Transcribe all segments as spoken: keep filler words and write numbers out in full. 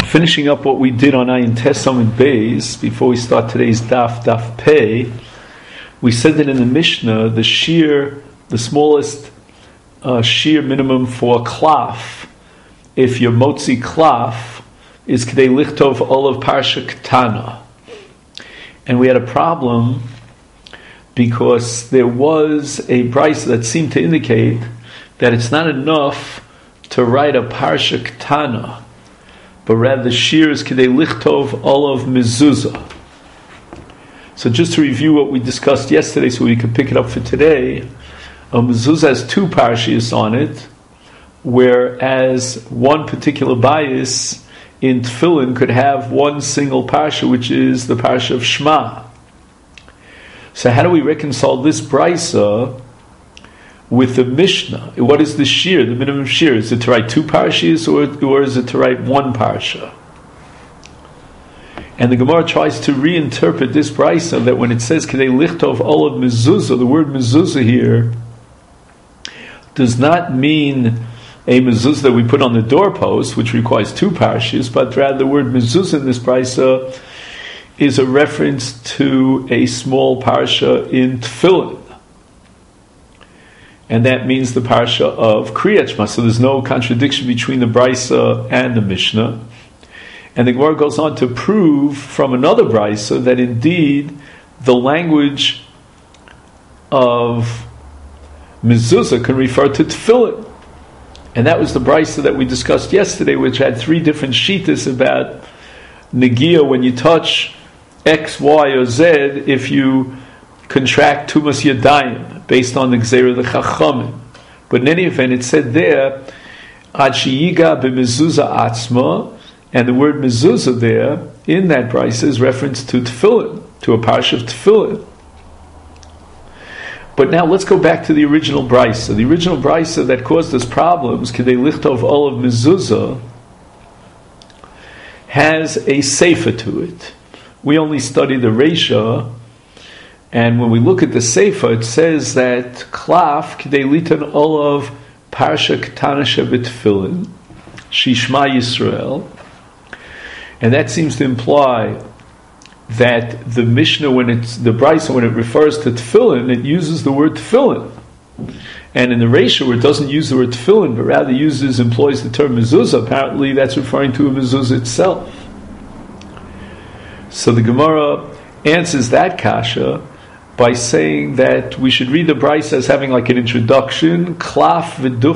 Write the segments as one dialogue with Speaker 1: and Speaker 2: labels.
Speaker 1: finishing up what we did on Ayin Tesam and Beis, before we start today's Daf, Daf Pei, we said that in the Mishnah, the shear, the smallest uh, shear minimum for klaf, if your motzi klaf, is K'dei Lichtov Olav Parsha Ketana. And we had a problem because there was a brisa that seemed to indicate that it's not enough to write a Parsha Ketana, but rather the shear is K'dei Lichtov Olav Mezuzah. So just to review what we discussed yesterday so we could pick it up for today, a mezuzah has two parshas on it, whereas one particular bias in Tefillin could have one single parsha, which is the parsha of Shema. So how do we reconcile this brisa with the Mishnah? What is the shear, the minimum shear? Is it to write two parshas, or, or is it to write one parsha? And the Gemara tries to reinterpret this brisa that when it says K'dei Lichtov Olav Mezuzah, the word Mezuzah here does not mean a mezuzah that we put on the doorpost, which requires two parshas, but rather the word mezuzah in this brisa is a reference to a small parsha in Tefillin. And that means the parsha of Kriyat Shema. So there's no contradiction between the brisa and the Mishnah. And the Gemara goes on to prove from another brisa that indeed the language of mezuzah can refer to Tefillin. And that was the brisa that we discussed yesterday, which had three different shittas about negia when you touch X, Y, or Z, if you contract tumas yadayim, based on the gzeira the chachamim. But in any event, it said there, ad sheyiga b'mezuzah atzma, and the word mezuzah there, in that brisa, is reference to Tefillin, to a parsha of Tefillin. But now let's go back to the original brisa. The original brisa that caused us problems, K'dei Lichtov Olav Mezuzah, has a sefer to it. We only study the Reisha, and when we look at the sefer, it says that Klaf K'dei Litan Olav Parsha Ketana Shebetfilin Shishma Yisrael, and that seems to imply that the Mishnah, when it's the brisa, when it refers to tefillin, it uses the word tefillin, and in the Reisha, where it doesn't use the word tefillin, but rather uses employs the term mezuzah, apparently that's referring to a mezuzah itself. So the Gemara answers that kasha by saying that we should read the brisa as having like an introduction, klaf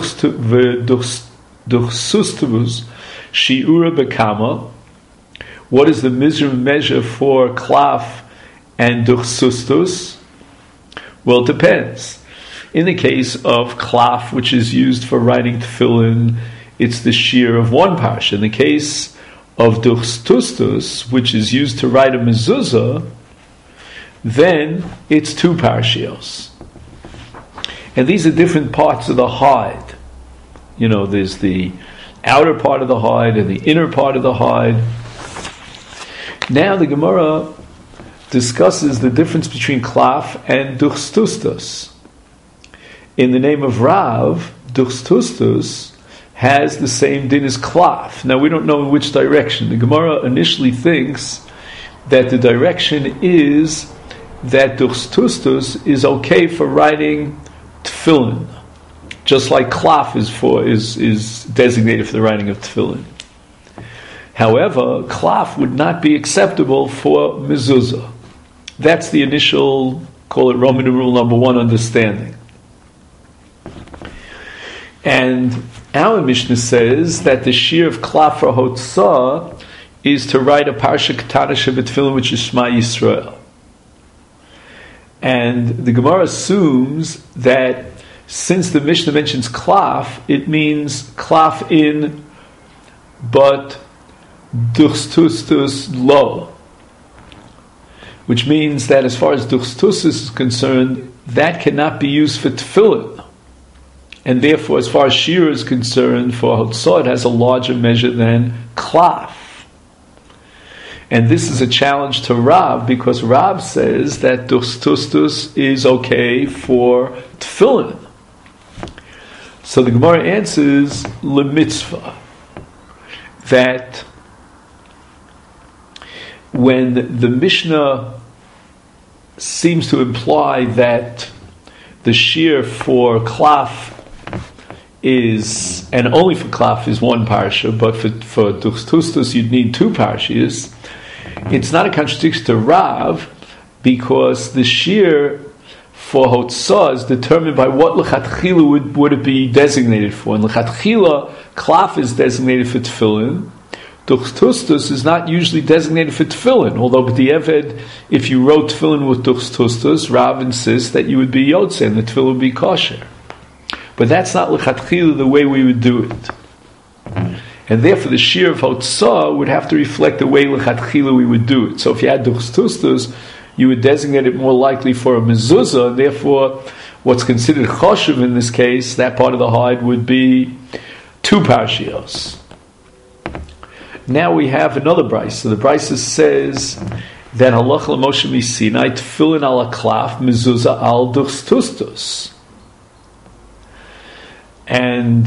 Speaker 1: v'duchsustivus shiura bekama. What is the mizrim measure for klaf and duchsustus? Well, it depends. In the case of klaf, which is used for writing tefillin, it's the shear of one parsha. In the case of duchsustus, which is used to write a mezuzah, then it's two parshios. And these are different parts of the hide. You know, there's the outer part of the hide and the inner part of the hide. Now the Gemara discusses the difference between klaf and duchsustus. In the name of Rav, duchsustus has the same din as klaf. Now we don't know in which direction. The Gemara initially thinks that the direction is that duchsustus is okay for writing tefillin, just like klaf is for is is designated for the writing of tefillin. However, klaf would not be acceptable for mezuzah. That's the initial, call it Roman rule number one, understanding. And our Mishnah says that the shear of klaf for hotzah is to write a parsha ketana shebetfilin, which is Shema Yisrael. And the Gemara assumes that since the Mishnah mentions klaf, it means klaf in, but duchsustus lo, which means that as far as duchsustus is concerned, that cannot be used for tefillin, and therefore as far as shear is concerned, for hotzah it has a larger measure than klaf. And this is a challenge to Rav, because Rav says that duchsustus is okay for tefillin. So the Gemara answers lemitzvah, that when the Mishnah seems to imply that the shear for klaf is, and only for klaf is one parsha, but for for duchtustus you'd need two parshas. It's not a contradiction to Rav, because the shear for hotzah is determined by what lechatchila would, would it be designated for. And lechatchila, klaf is designated for tefillin. Duchtustus is not usually designated for tefillin, although b'di'eved, if you wrote tefillin with duchtustus, Rav insists that you would be yotze and the tefillin would be kosher. But that's not lechatchila the way we would do it. And therefore the shear of hotzah would have to reflect the way lechatchila we would do it. So if you had duchtustus, you would designate it more likely for a mezuzah, and therefore what's considered choshev in this case, that part of the hide, would be two parshios. Now we have another brisa. So the brisa says that halacha l'Moshe miSinai tefillin ala klaf mezuzah al duchtustus. And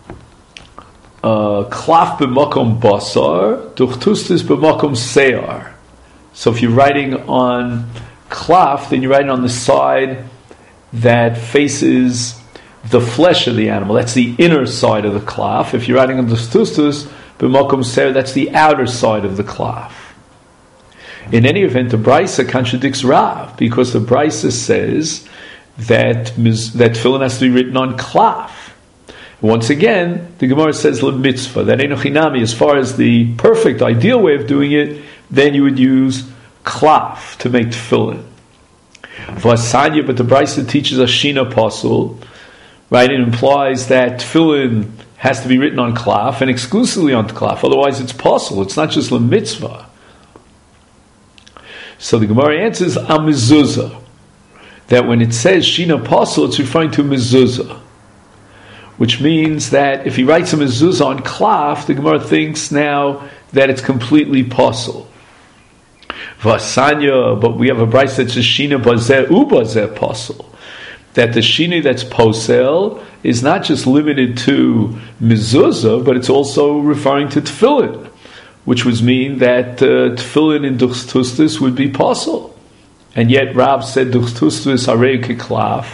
Speaker 1: uh, klaf b'makom basar, duchtustus b'makom se'ar. So if you're writing on klaf, then you're writing on the side that faces the flesh of the animal. That's the inner side of the klaf. If you're writing on duchtustus b'makom se'ar, that's the outer side of the klaf. In any event, the brisa contradicts Rav, because the brisa says that that tefillin has to be written on klaf. Once again, the Gemara says l'mitzvah, that eino chinami, as far as the perfect, ideal way of doing it, then you would use klaf to make tefillin. Vasanya, but the brisa teaches a shina pasul, right? It implies that tefillin has to be written on klaf and exclusively on klaf. Otherwise, it's pasul. It's not just l'mitzvah. So the Gemara answers a mezuzah, that when it says shina pasul, it's referring to mezuzah. Which means that if he writes a mezuzah on klaf, the Gemara thinks now that it's completely pasul. Vasanya, but we have a brayso that says shina bazeh ubazeh pasul. That the shina that's posel is not just limited to mezuzah, but it's also referring to tefillin, which would mean that uh, tefillin in duchtustus would be pasul. And yet Rav said duchtustus harei keklaf.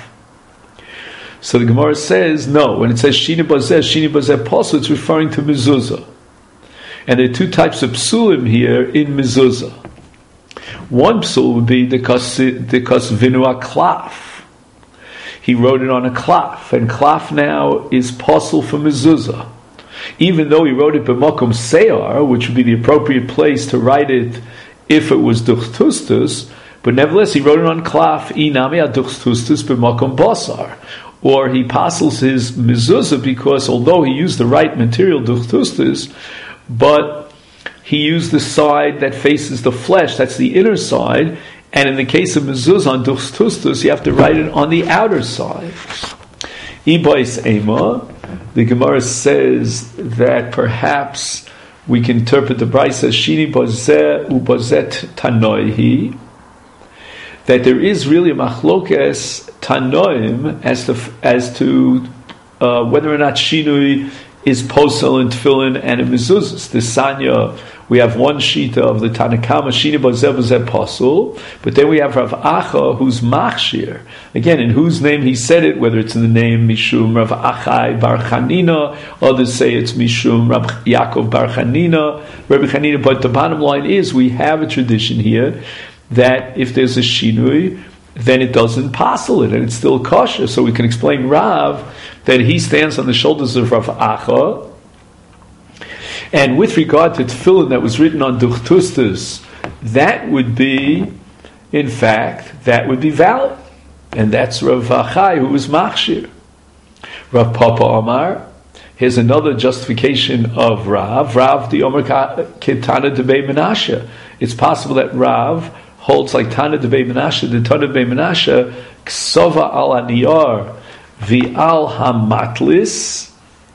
Speaker 1: So the Gemara says, no, when it says shini bazeh, shini bazeh pasul, it's referring to mezuzah. And there are two types of psulim here in mezuzah. One psul would be the kas vinu klaf. He wrote it on a klaf, and klaf now is pasul for mezuzah. Even though he wrote it b'makom se'ar, which would be the appropriate place to write it if it was duchtustus, but nevertheless he wrote it on klaf, inami aduchtustus b'makom basar. Or he passes his mezuzah because although he used the right material duchtustus, but he used the side that faces the flesh, that's the inner side, and in the case of mezuzah on duchtustus, you have to write it on the outer side. Ibais Ema, the Gemara says that perhaps we can interpret the brayso as shini bazeh ubazet tanoihi, that there is really a machlokes tanoim as to as to uh, whether or not shinui is posel in tefillin and in mezuzahs. The Sanya, we have one shita of the Tanakama, shini bazeh bazeh posel, but then we have Rav Acha who's machshir. Again, in whose name he said it, whether it's in the name Mishum Rav Achai Bar Chanina, others say it's Mishum Rav Yaakov Bar Chanina, Rabbi Chanina. But the bottom line is we have a tradition here that if there's a shinui, then it doesn't passel it, and it's still kosher. So we can explain Rav that he stands on the shoulders of Rav Acha. And with regard to tefillin that was written on duchtustus, that would be, in fact, that would be valid. And that's Rav Achai, who was machshir. Rav Papa Omar, here's another justification of Rav. Rav the Omer Ketana de Bei Menashe. It's possible that Rav holds like Tana de Bei Menashe, the Tana de Bei Menashe, Ksova al Aniyar, Vi'al Hamatlis.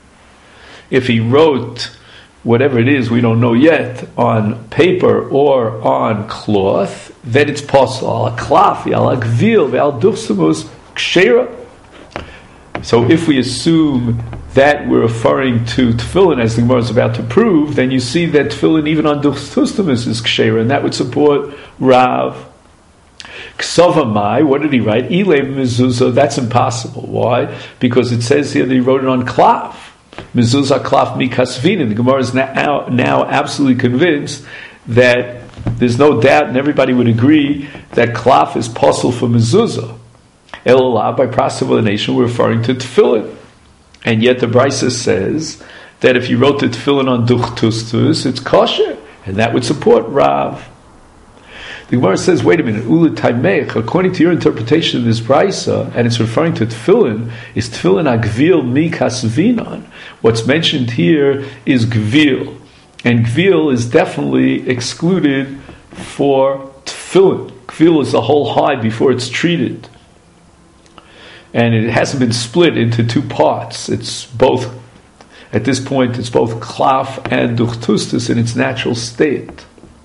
Speaker 1: If he wrote whatever it is, we don't know yet, on paper or on cloth, then it's possible. Al klaf, al gvil, al duchsumus kshera. So if we assume that we're referring to tefillin, as the Gemara is about to prove, then you see that tefillin even on duchtustamis is ksheira, and that would support Rav. Ksavamai, what did he write? Ilay mezuzah, that's impossible. Why? Because it says here that he wrote it on klaf. Mezuzah klaf mikasvinin. The Gemara is now, now absolutely convinced that there's no doubt, and everybody would agree, that klaf is possible for mezuzah. Elah, by proselytization, we're referring to tefillin. And yet the Brisa says that if you wrote the tefillin on duchtustus, it's kosher, and that would support Rav. The Gemara says, wait a minute, Ula Taimech, according to your interpretation of this Brisa, and it's referring to tefillin, is tefillin agvil mikasvinon. What's mentioned here is gvil, and gvil is definitely excluded for tefillin. Gvil is the whole hide before it's treated. And it hasn't been split into two parts. It's both, at this point, it's both klaf and duchtustus in its natural state.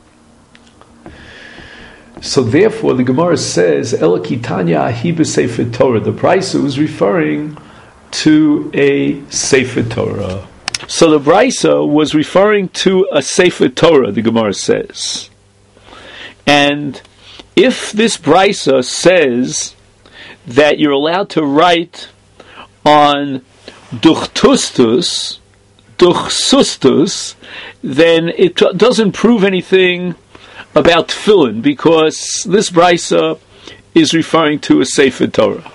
Speaker 1: So therefore, the Gemara says, Elakitanya ahi b'sefer Torah. The Brisa was referring to a Sefer Torah. So the Brisa was referring to a Sefer Torah, the Gemara says. And if this Brisa says that you're allowed to write on duchtustus, duchsustus, then it doesn't prove anything about tefillin, because this brisa is referring to a Sefer Torah.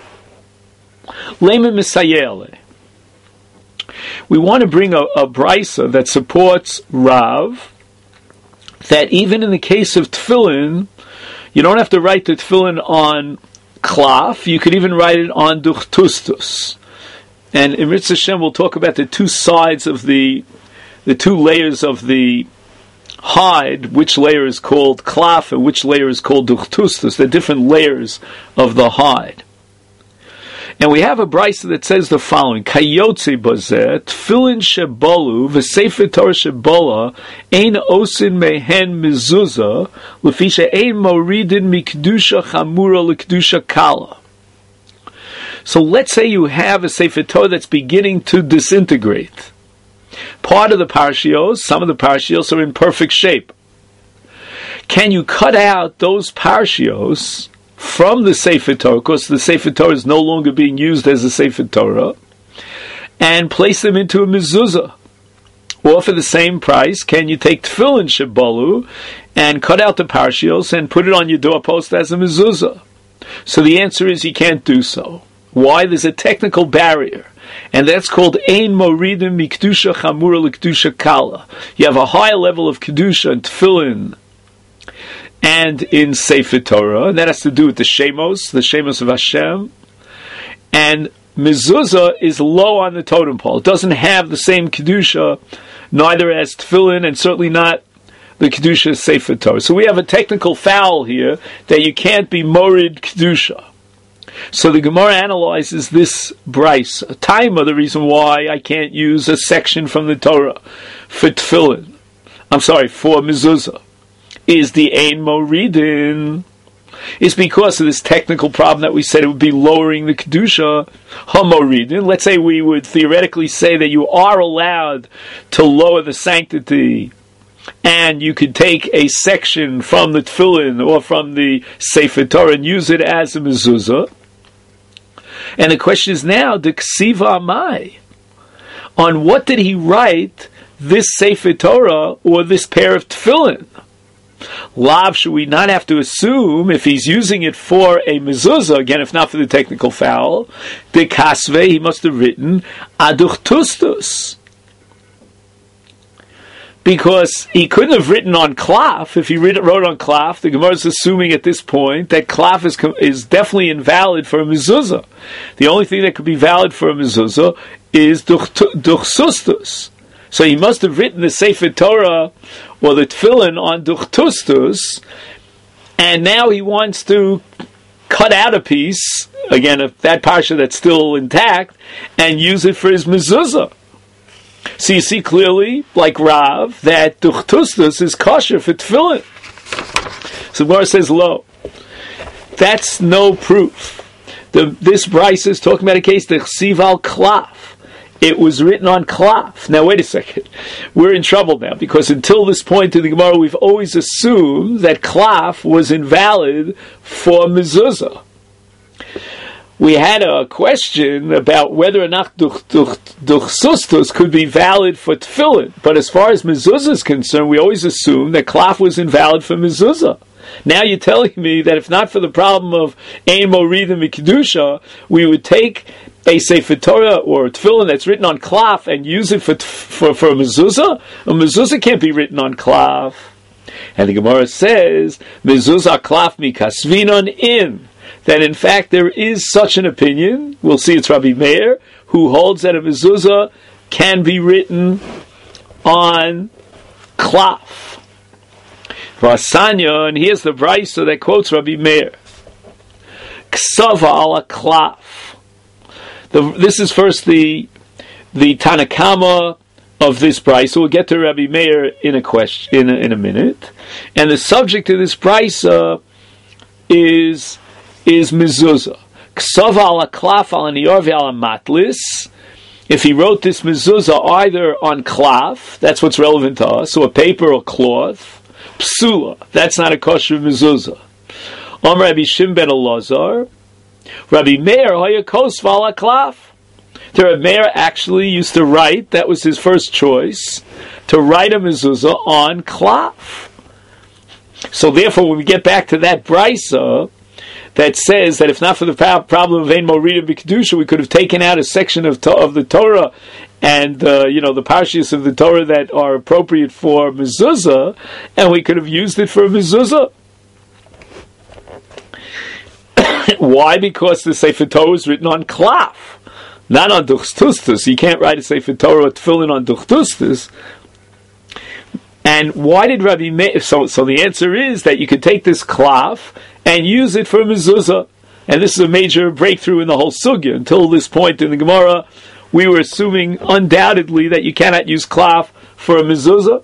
Speaker 1: Lema misayele. We want to bring a, a brisa that supports Rav, that even in the case of tefillin, you don't have to write the tefillin on klaf, you could even write it on duchtustus. And in Mitzvah Hashem we'll talk about the two sides of the the two layers of the hide, which layer is called klaf and which layer is called duchtustus. They're different layers of the hide. And we have a brisa that says the following: Kayotze bazeh tefillin shebolu v'sefer Torah shebola ein osin mehen mezuzah lefisha ein moridin mikdusha chamura lekdusha kala. So let's say you have a Sefer Torah that's beginning to disintegrate. Part of the parashios, some of the parashios are in perfect shape. Can you cut out those parashios from the Sefer Torah, because the Sefer Torah is no longer being used as a Sefer Torah, and place them into a mezuzah? Or for the same price, can you take tefillin shebolu and cut out the parashios and put it on your doorpost as a mezuzah? So the answer is you can't do so. Why? There's a technical barrier, and that's called ein moridim mikdusha chamura lekdusha kala. You have a higher level of kedusha in tefillin and in Sefer Torah, and that has to do with the shemos, the shemos of Hashem. And mezuzah is low on the totem pole. It doesn't have the same kedusha, neither as tefillin, and certainly not the kedusha of Sefer Torah. So we have a technical foul here that you can't be morid kedusha. So the Gemara analyzes this brisa. A time of the reason why I can't use a section from the Torah for tefillin, I'm sorry, for mezuzah, is the ein moridin, is because of this technical problem that we said it would be lowering the kedusha hamoridin. Let's say we would theoretically say that you are allowed to lower the sanctity, and you could take a section from the tefillin or from the Sefer Torah and use it as a mezuzah. And the question is now, the ksiva amai, on what did he write this Sefer Torah or this pair of tefillin? Lav, should we not have to assume, if he's using it for a mezuzah, again, if not for the technical foul, the kasve, he must have written aduchtustus. Because he couldn't have written on klaf. If he wrote on klaf, the Gemara is assuming at this point that klaf is is definitely invalid for a mezuzah. The only thing that could be valid for a mezuzah is duchsustus. So he must have written the Sefer Torah or the tefillin on duchtustus, and now he wants to cut out a piece, again, of that parsha that's still intact, and use it for his mezuzah. So you see clearly, like Rav, that duchtustus is kosher for tefillin. So Gemara says, lo, that's no proof The, this Bryce is talking about a case, the Chsiv al Klaf. It was written on Klaf. Now, wait a second. We're in trouble now, because until this point in the Gemara, we've always assumed that Klaf was invalid for mezuzah. We had a question about whether or not duchsustus could be valid for tefillin. But as far as mezuzah is concerned, we always assumed that Klaf was invalid for mezuzah. Now you're telling me that if not for the problem of ein moridim mikdusha, we would take a Sefer Torah or tefillin that's written on Klaf and use it for for, for a mezuzah? A mezuzah can't be written on Klaf. And the Gemara says, mezuzah Klaf mikasvinon in. That in fact there is such an opinion, we'll see it's Rabbi Meir, who holds that a mezuzah can be written on Klaf. Vasanya, and here's the Brisa that quotes Rabbi Meir. Ksava ala Klaf. The, this is first the the Tanakama of this Brisa. We'll get to Rabbi Meir in a question in a, in a minute. And the subject of this Brisa is is mezuzah. Ksava ala klaf ala nior ve'ala matlis. If he wrote this mezuzah either on klaf, that's what's relevant to us, so a paper or cloth, psula, that's not a kosher mezuzah. Om Rabbi Shimon ben Elazar, Rabbi Meir hoya kosva ala klaf. The Rabbi Meir actually used to write, that was his first choice, to write a mezuzah on klaf. So therefore, when we get back to that brisa that says that if not for the problem of ein moridim b'kedusha, we could have taken out a section of to- of the Torah and uh, you know the parshas of the Torah that are appropriate for mezuzah, and we could have used it for a mezuzah. Why? Because the Sefer Torah is written on klaf, not on duchtustus. You can't write a Sefer Torah or tefillin on duchtustus. And why did Rabbi Meir? So, so the answer is that you could take this klaf and use it for mezuzah. And this is a major breakthrough in the whole sugya. Until this point in the Gemara, we were assuming undoubtedly that you cannot use klaf for a mezuzah.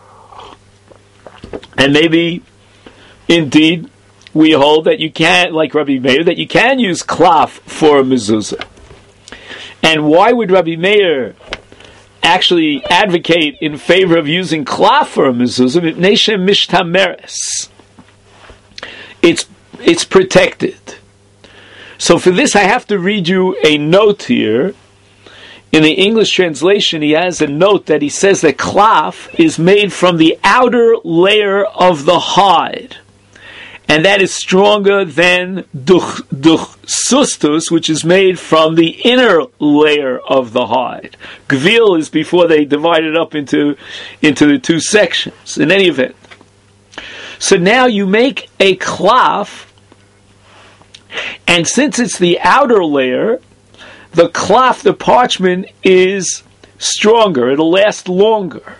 Speaker 1: And maybe, indeed, we hold that you can, like Rabbi Meir, that you can use klaf for a mezuzah. And why would Rabbi Meir actually advocate in favor of using klaf for a mezuzah? Neshem mishtameres. It's it's protected. So for this, I have to read you a note here. In the English translation, he has a note that he says that klaf is made from the outer layer of the hide, and that is stronger than duch, duchsustus, which is made from the inner layer of the hide. Gvil is before they divide it up into, into the two sections. In any event. So now you make a klaf, and since it's the outer layer, the klaf, the parchment, is stronger. It'll last longer.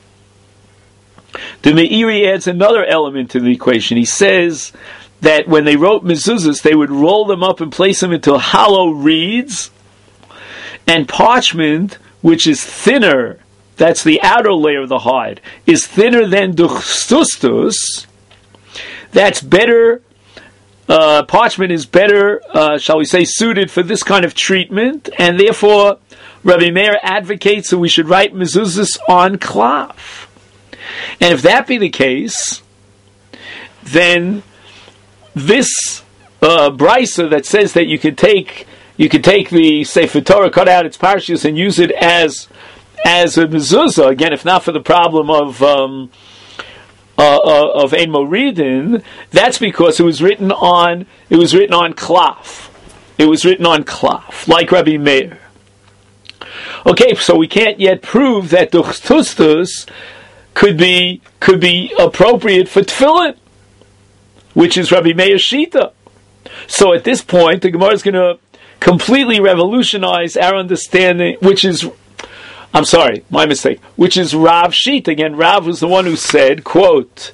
Speaker 1: The Meiri adds another element to the equation. He says that when they wrote mezuzahs, they would roll them up and place them into hollow reeds, and parchment, which is thinner, that's the outer layer of the hide, is thinner than duchsustus. That's better, uh, parchment is better, uh, shall we say, suited for this kind of treatment, and therefore Rabbi Meir advocates that we should write mezuzahs on klaf. And if that be the case, then this uh, brisa that says that you could take you could take the Sefer Torah, cut out its parshas, and use it as as a mezuzah, again, if not for the problem of um, uh, uh, of ein moridin, that's because it was written on it was written on klaf. It was written on klaf, like Rabbi Meir. Okay, so we can't yet prove that duchtustus could be could be appropriate for tefillin, which is Rabbi Meir's shita. So at this point, the Gemara is going to completely revolutionize our understanding, which is, I'm sorry, my mistake, which is Rav's shita. Again, Rav was the one who said, quote,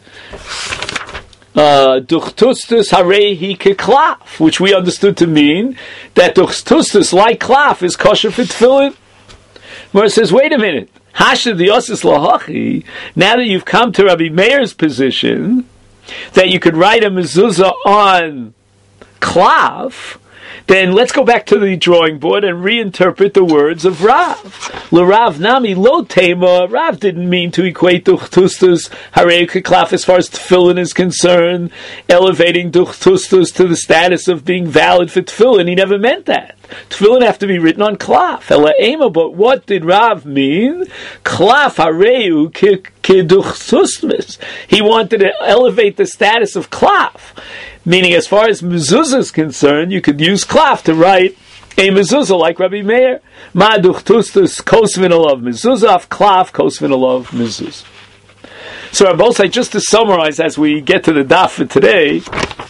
Speaker 1: duchtustus harehi keklaf, which we understood to mean that duchtustus, like klaf, is kosher for tefillin. Gemara says, wait a minute. Hashad Yosis Lahachi, now that you've come to Rabbi Meir's position, that you could write a mezuzah on klaf, then let's go back to the drawing board and reinterpret the words of Rav. L'Rav Nami lo tema. Rav didn't mean to equate duchtustus harei keklaf as far as tefillin is concerned, elevating duchtustus to the status of being valid for tefillin. He never meant that. Tefillin have to be written on klaf. Ela ema, but what did Rav mean? Klaf hareu keduchtustus. He wanted to elevate the status of klaf. Meaning, as far as mezuzah is concerned, you could use klaf to write a mezuzah like Rabbi Meir. Ma duchtustus kosvin alav mezuzah, klaf kosvin alav mezuzah. So, Rabosai, just to summarize as we get to the daf for today,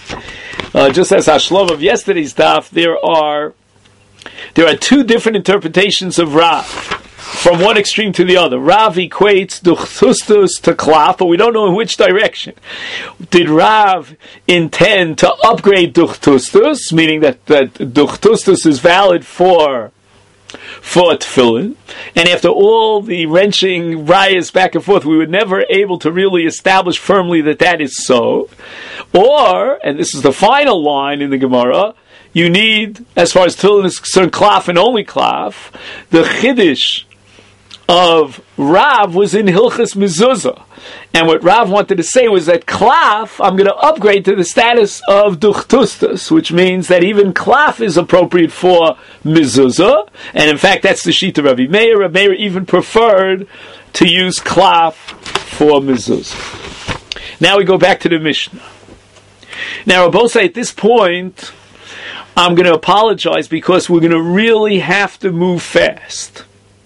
Speaker 1: uh, just as Hashlov of yesterday's daf, there are there are two different interpretations of Rav, from one extreme to the other. Rav equates duchtustus to klaf, but we don't know in which direction. Did Rav intend to upgrade duchtustus, meaning that, that duchtustus is valid for for tefillin, and after all the wrenching rayas back and forth, we were never able to really establish firmly that that is so? Or, and this is the final line in the Gemara, you need, as far as tefillin is concerned, klaf and only klaf. The chiddush of Rav was in Hilchas Mezuzah. And what Rav wanted to say was that klaf, I'm going to upgrade to the status of duchtustus, which means that even klaf is appropriate for mezuzah. And in fact, that's the shita of Rabbi Meir. Rabbi Meir even preferred to use klaf for mezuzah. Now we go back to the Mishnah. Now, Rabosai, at this point, I'm going to apologize because we're going to really have to move fast.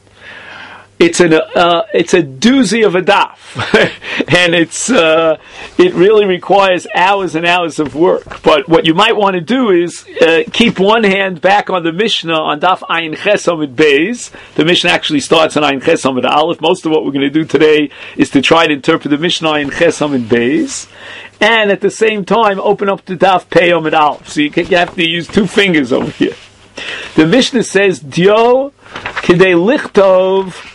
Speaker 1: It's an uh, it's a doozy of a daf, and it's uh, it really requires hours and hours of work. But what you might want to do is uh, keep one hand back on the Mishnah on daf Ayin Ches Amud Beis. The Mishnah actually starts on Ayin Ches Amud Aleph. Most of what we're going to do today is to try to interpret the Mishnah Ayin Ches Amud Beis, and at the same time open up the daf Pei Amud Aleph. So you, can, you have to use two fingers over here. The Mishnah says Dio Kidei Lichtov.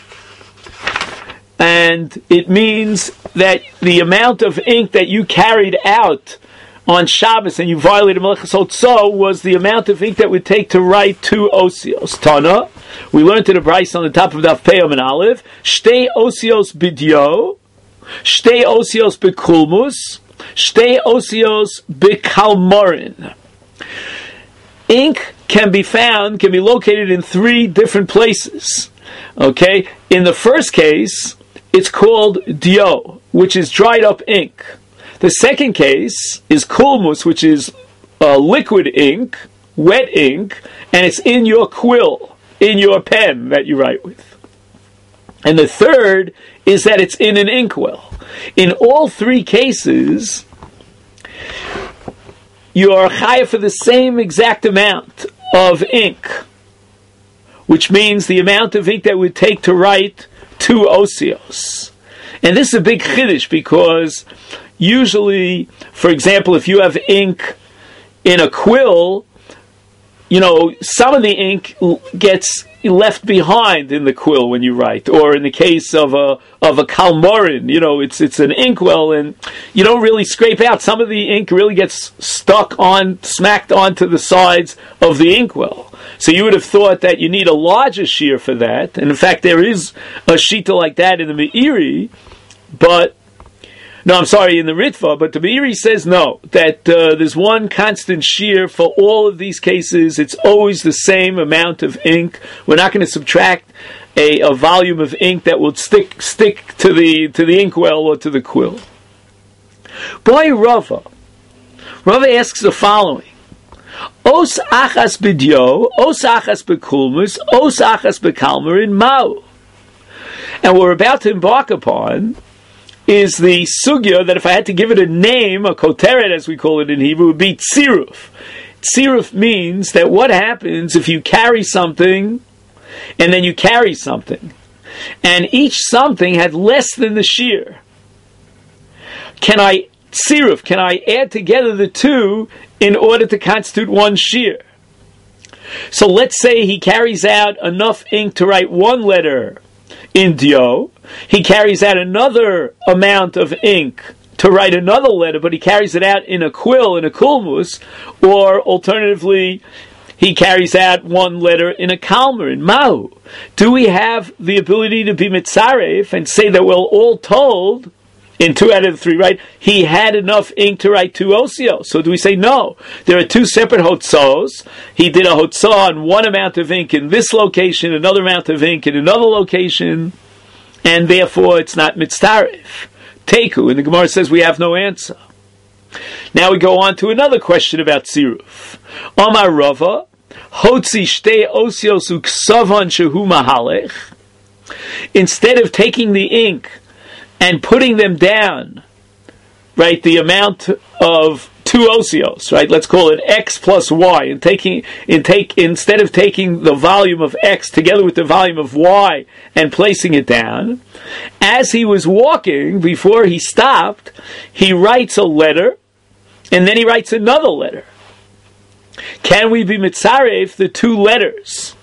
Speaker 1: And it means that the amount of ink that you carried out on Shabbos and you violated Melechas Hotzah was the amount of ink that would take to write two osios. Tana, we learned in the Bryce on the top of Daf Pei Amud Aleph, Shtei osios bidyo, Shtei osios bekulmus, Shtei osios bekalmorin. Ink can be found, can be located in three different places. Okay? In the first case, it's called dio, which is dried up ink. The second case is kulmus, which is uh, liquid ink, wet ink, and it's in your quill, in your pen that you write with. And the third is that it's in an inkwell. In all three cases, you are chayav for the same exact amount of ink, which means the amount of ink that would take to write two osios. And this is a big chiddush because usually, for example, if you have ink in a quill, you know, some of the ink gets left behind in the quill when you write. Or in the case of a of a kalmorin, you know, it's it's an inkwell and you don't really scrape out. Some of the ink really gets stuck on, smacked onto the sides of the inkwell. So you would have thought that you need a larger shear for that. And in fact, there is a shita like that in the Meiri, but, no, I'm sorry, in the Ritva, but the Meiri says no, that uh, there's one constant shear for all of these cases. It's always the same amount of ink. We're not going to subtract a, a volume of ink that will stick stick to the to the inkwell or to the quill. By Rava, Rava asks the following. Os achas bidyo, os achas bekulmus, os achas bekalmerin mau. And what we're about to embark upon is the sugya that if I had to give it a name, a koteret as we call it in Hebrew, would be tziruf. Tziruf means that what happens if you carry something and then you carry something, and each something had less than the shear. Can I tziruf, can I add together the two in order to constitute one shear? So let's say he carries out enough ink to write one letter in dio. He carries out another amount of ink to write another letter, but he carries it out in a quill, in a kulmus, or alternatively, he carries out one letter in a kalmer, in Mahu. Do we have the ability to be mitzaref and say that, well, all told, in two out of the three, right, he had enough ink to write two osios? So do we say no? There are two separate hotzos. He did a hotzah on one amount of ink in this location, another amount of ink in another location, and therefore it's not mitzaref. Teku, and the Gemara says we have no answer. Now we go on to another question about Tziruf. Omar Rava, Hotzi Shtei Osios Uksavan Shehu Mahalech. Instead of taking the ink and putting them down, right, the amount of two osios, right, let's call it X plus Y, and taking, in take, instead of taking the volume of X together with the volume of Y and placing it down, as he was walking, before he stopped, he writes a letter, and then he writes another letter. Can we be mitzaref the two letters?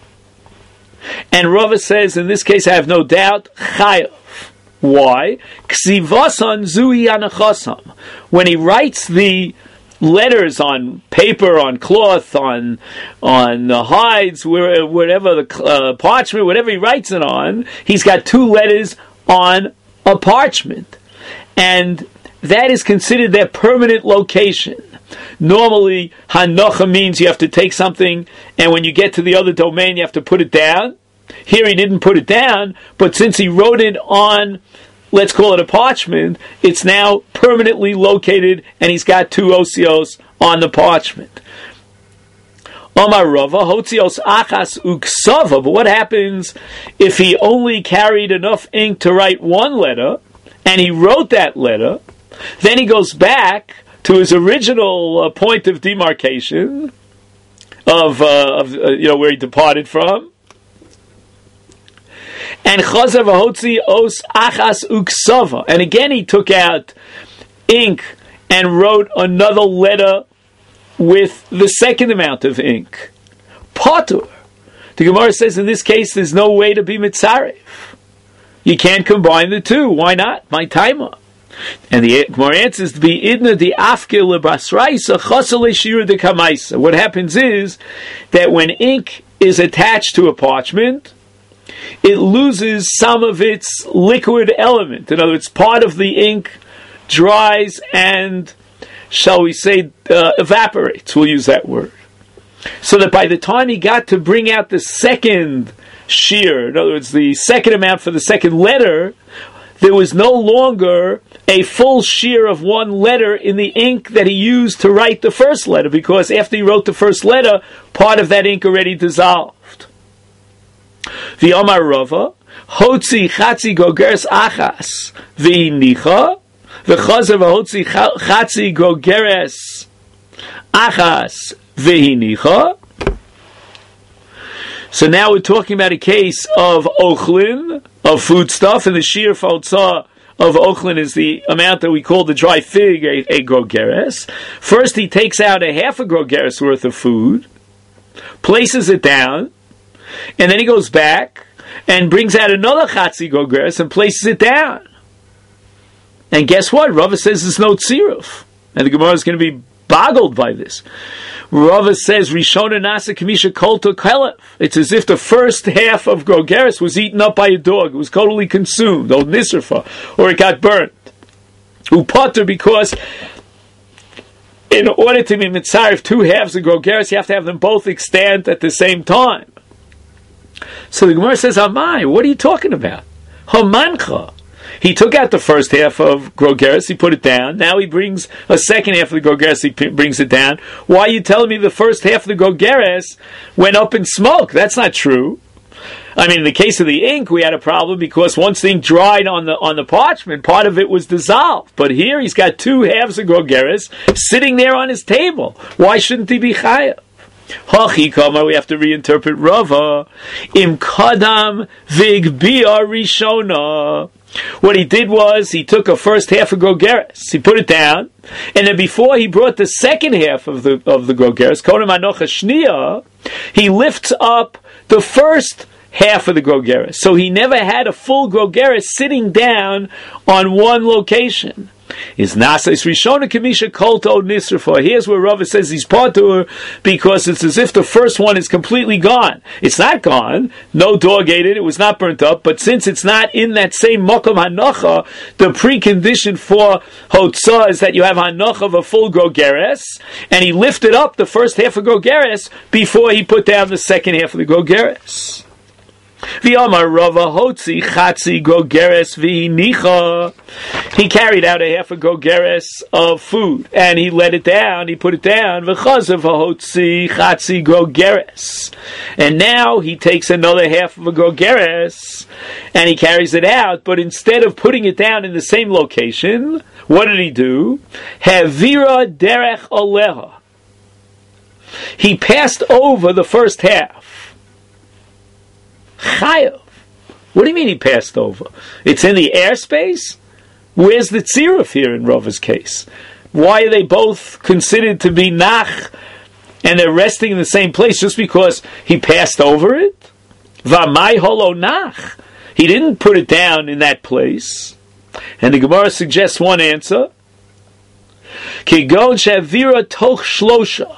Speaker 1: And Rava says, in this case, I have no doubt, chayav. Why? Ksivasan zui anachasam. When he writes the letters on paper, on cloth, on on uh, hides, where, whatever the uh, parchment, whatever he writes it on, he's got two letters on a parchment, and that is considered their permanent location. Normally, hanocha means you have to take something, and when you get to the other domain, you have to put it down. Here he didn't put it down, but since he wrote it on, let's call it a parchment, it's now permanently located, and he's got two osios on the parchment. Omar Rava, hotzios achas uksava. But what happens if he only carried enough ink to write one letter, and he wrote that letter, then he goes back to his original uh, point of demarcation of, uh, of uh, you know, where he departed from, and chazav hotzi os achas uksava, and again he took out ink and wrote another letter with the second amount of ink. Patur. The Gemara says in this case there's no way to be mitzaref. You can't combine the two. Why not? My timer. And the Gemara answers to be idna di afke lebasraisa chasale shira de kamaisa. What happens is that when ink is attached to a parchment, it loses some of its liquid element. In other words, part of the ink dries and, shall we say, uh, evaporates. We'll use that word. So that by the time he got to bring out the second shear, in other words, the second amount for the second letter, there was no longer a full shear of one letter in the ink that he used to write the first letter, because after he wrote the first letter, part of that ink already dissolved. The Omar Rava, Hotzi Chatzi Gogeres Achas, V'inicha, V'chazer V'hotzi Chatzi Gogeres Achas, V'inicha. So now we're talking about a case of ochlin, of foodstuff, and the sheer faltzah of ochlin is the amount that we call the dry fig, a, a grogeres. First he takes out a half a grogeres worth of food, places it down, and then he goes back and brings out another chatzi grogeres and places it down. And guess what? Rava says there's no tziruf. And the Gemara is going to be boggled by this. Rava says, Rishona Nasa Kamisha Kolta Kelef. It's as if the first half of grogeres was eaten up by a dog. It was totally consumed, or nisrfa, or it got burnt. Upater, because in order to be mitzaref two halves of grogeres, you have to have them both extant at the same time. So the Gemara says, Amai, what are you talking about? Hamancha. He took out the first half of grogeres, he put it down. Now he brings a second half of the grogeres, he p- brings it down. Why are you telling me the first half of the grogeres went up in smoke? That's not true. I mean, in the case of the ink, we had a problem because once the ink dried on the on the parchment, part of it was dissolved. But here he's got two halves of grogeres sitting there on his table. Why shouldn't he be chayav? Hachi kama, we have to reinterpret Rava. Im kadam vigbia rishona. What he did was, he took a first half of grogeres, he put it down, and then before he brought the second half of the of the grogeres, kodem anocha shniya, he lifts up the first half of the grogeres. So he never had a full grogeres sitting down on one location. is Nasais Rishona Kamisha Kolto Nisrafo. Here's where Rava says he's Patur, because it's as if the first one is completely gone. It's not gone. No dog ate it. It was not burnt up. But since it's not in that same Mokom Hanocha, the precondition for Hotzah is that you have Hanocha of a full Grogeres, and he lifted up the first half of Grogeres before he put down the second half of the Grogeres. V'amar Rava Hotzi Chatzi Grogeres V'inicha. He carried out a half a Grogeres of food and he let it down. He put it down. V'chazav Hotzi Chatzi Grogeres. And now he takes another half of a Grogeres and he carries it out. But instead of putting it down in the same location, what did he do? Havira derech oleha. He passed over the first half. Chayav. What do you mean he passed over? It's in the airspace? Where's the tziruf here in Rava's case? Why are they both considered to be nach and they're resting in the same place just because he passed over it? V'amai holo nach. He didn't put it down in that place. And the Gemara suggests one answer. Kigon shavira toch shlosha.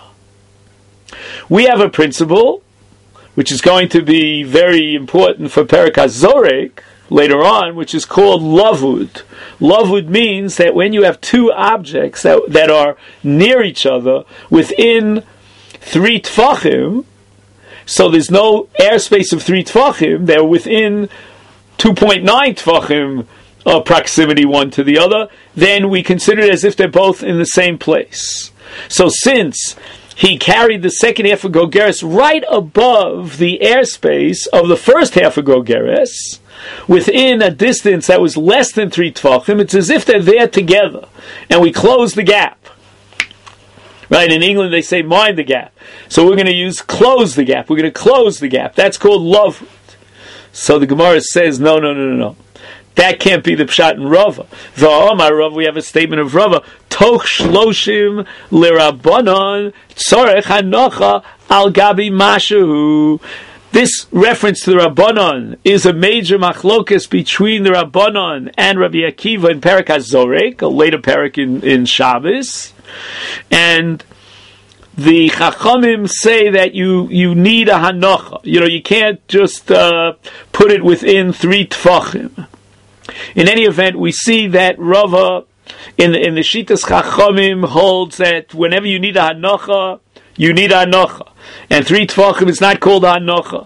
Speaker 1: We have a principle which is going to be very important for Perek HaZorek later on, which is called lavud. Lavud means that when you have two objects that, that are near each other within three tfachim, so there's no airspace of three tfachim, they're within two point nine tfachim of proximity one to the other, then we consider it as if they're both in the same place. So since he carried the second half of Grogeres right above the airspace of the first half of Grogeres, within a distance that was less than three tfachim, it's as if they're there together, and we close the gap. Right, in England they say mind the gap. So we're going to use close the gap. We're going to close the gap. That's called love. So the Gemara says, no, no, no, no, no. That can't be the pshat in Rava. V'amar Rava, we have a statement of Rava. Toch shloshim lirabanon tzorech hanocha al gabi mashu. This reference to the Rabbanon is a major machlokas between the Rabbanon and Rabbi Akiva in Perek HaZorek, a later Perek in, in Shabbos. And the Chachamim say that you, you need a hanocha. You know, you can't just uh, put it within three tfachim. In any event, we see that Rava in the, in the Shitas Chachamim holds that whenever you need a hanocha, you need a hanocha. And three tfachim is not called a hanocha.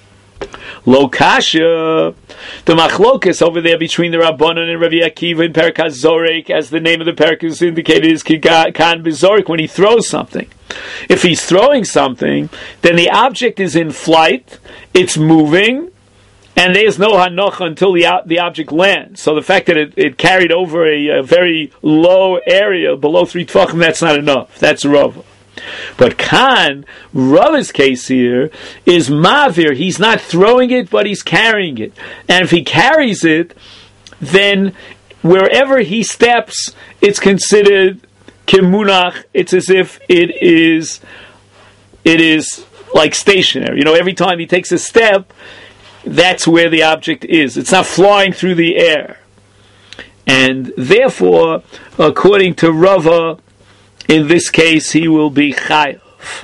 Speaker 1: Lo kasha, the machlokas over there between the Rabbanon and Rabbi Akiva in Perek HaZorek, as the name of the Perek is indicated, is Kan B'Zorek, when he throws something. If he's throwing something, then the object is in flight, it's moving, and there's no hanocha until the the object lands. So the fact that it, it carried over a, a very low area, below three tefachim, that's not enough. That's Rava. But Khan, Rava's case here is Mavir. He's not throwing it, but he's carrying it. And if he carries it, then wherever he steps, it's considered kimunach. It's as if it is, it is like stationary. You know, every time he takes a step, that's where the object is. It's not flying through the air. And therefore, according to Rava, in this case, he will be chayav.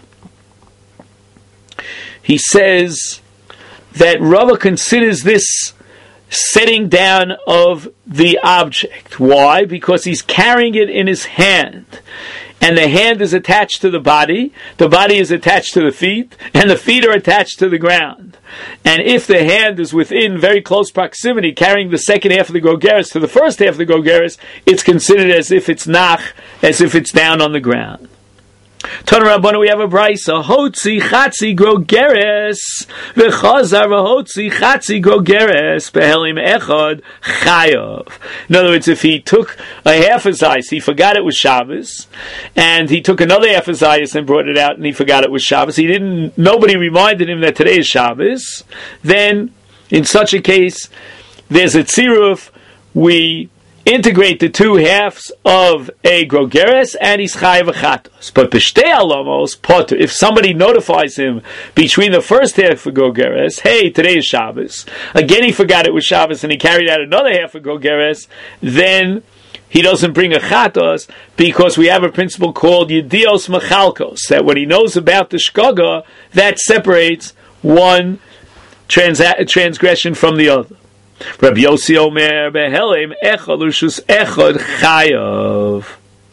Speaker 1: He says that Rava considers this setting down of the object. Why? Because he's carrying it in his hand. And the hand is attached to the body, the body is attached to the feet, and the feet are attached to the ground. And if the hand is within very close proximity, carrying the second half of the Grogeres to the first half of the Grogeres, it's considered as if it's nach, as if it's down on the ground. Tana Rabbana, we have a brisa. Hotzi chatzi grogeres v'chazar v'hotzi chatzi grogeres behelim echad chayav. In other words, if he took a half a zayis, he forgot it was Shabbos, and he took another half a zayis and brought it out, and he forgot it was Shabbos. He didn't. Nobody reminded him that today is Shabbos. Then, in such a case, there's a tziruf. We integrate the two halves of a grogeres and he's chayav v'chatos. But b'shtei alamos potter. If somebody notifies him between the first half of grogeres, hey, today is Shabbos. Again, he forgot it was Shabbos and he carried out another half of grogeres. Then he doesn't bring a chatos because we have a principle called Yedios Machalkos, that when he knows about the shkaga, that separates one trans- transgression from the other. Rabbi Yossi Omer behelem echad rishus echad chayav.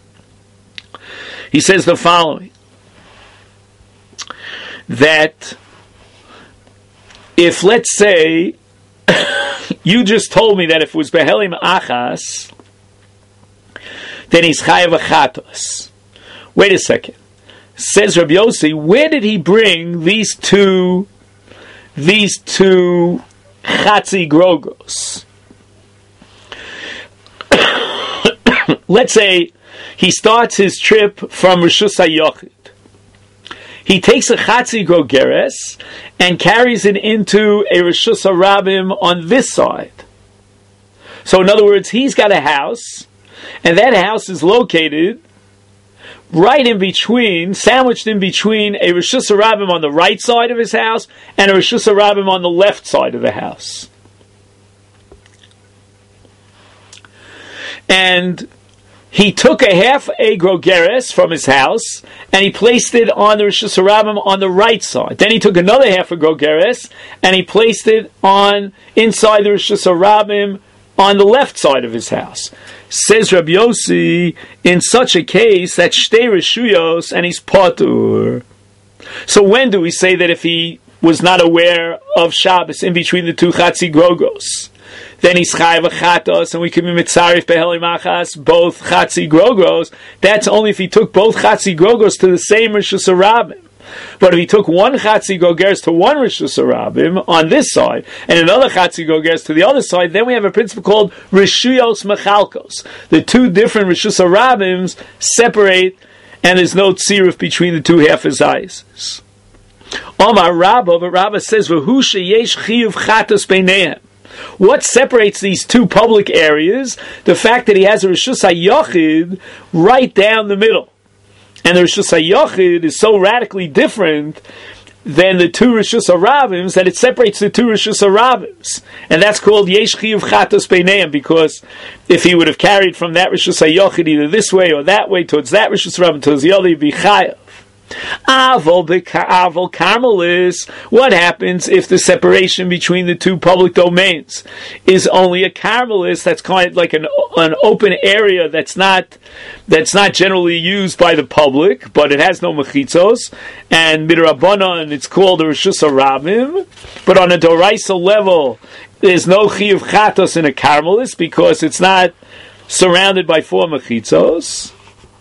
Speaker 1: He says the following, that if, let's say, you just told me that if it was behelim achas, then he's chayav achatos. Wait a second. Says Rabbi Yossi, where did he bring these two, these two chatzi grogos? Let's say he starts his trip from Rishus HaYochid. He takes a chatzi grogeres and carries it into a Rishus HaRabim on this side. So in other words, he's got a house, and that house is located right in between, sandwiched in between a Rishus HaRabim on the right side of his house and a Rishus HaRabim on the left side of the house. And he took a half a grogeres from his house and he placed it on the Rishus HaRabim on the right side. Then he took another half a grogeres and he placed it on inside the Rishus HaRabim on the left side of his house. Says Rabbi Yossi, in such a case, that's shtei reshuyos and he's patur. So when do we say that if he was not aware of Shabbos in between the two chatzi grogos, then he's chayav achatos, and we can be mitzarif behelim achas both chatzi grogos? That's only if he took both chatzi grogos to the same Rishus HaRabim. But if he took one chatzi gogeres to one Rishus HaRabim on this side, and another chatzi gogeres to the other side, then we have a principle called Rishuyos Mechalkos. The two different Rishus HaRabims separate, and there's no tziruf between the two half-azayis. Omar Rabba, but Rabba says, V'hu sheyesh chiyuv chatos beinehem. What separates these two public areas? The fact that he has a Rishus HaYochid right down the middle. And the Rishus HaYochid is so radically different than the two Rishus HaRabims that it separates the two Rishus HaRabims. And that's called Yesh Chiyuv Chatos Beineim, because if he would have carried from that Rishus HaYochid either this way or that way towards that Rishus HaRabim, towards the other, he'd be chayav. Avol Avol Carmelis. What happens if the separation between the two public domains is only a Carmelis? That's kind of like an an open area that's not that's not generally used by the public, but it has no mechitzos. And midrabanan, it's called a Rishus HaRabim. But on a doraisa level, there's no chiyuv chatos in a Carmelis because it's not surrounded by four mechitzos.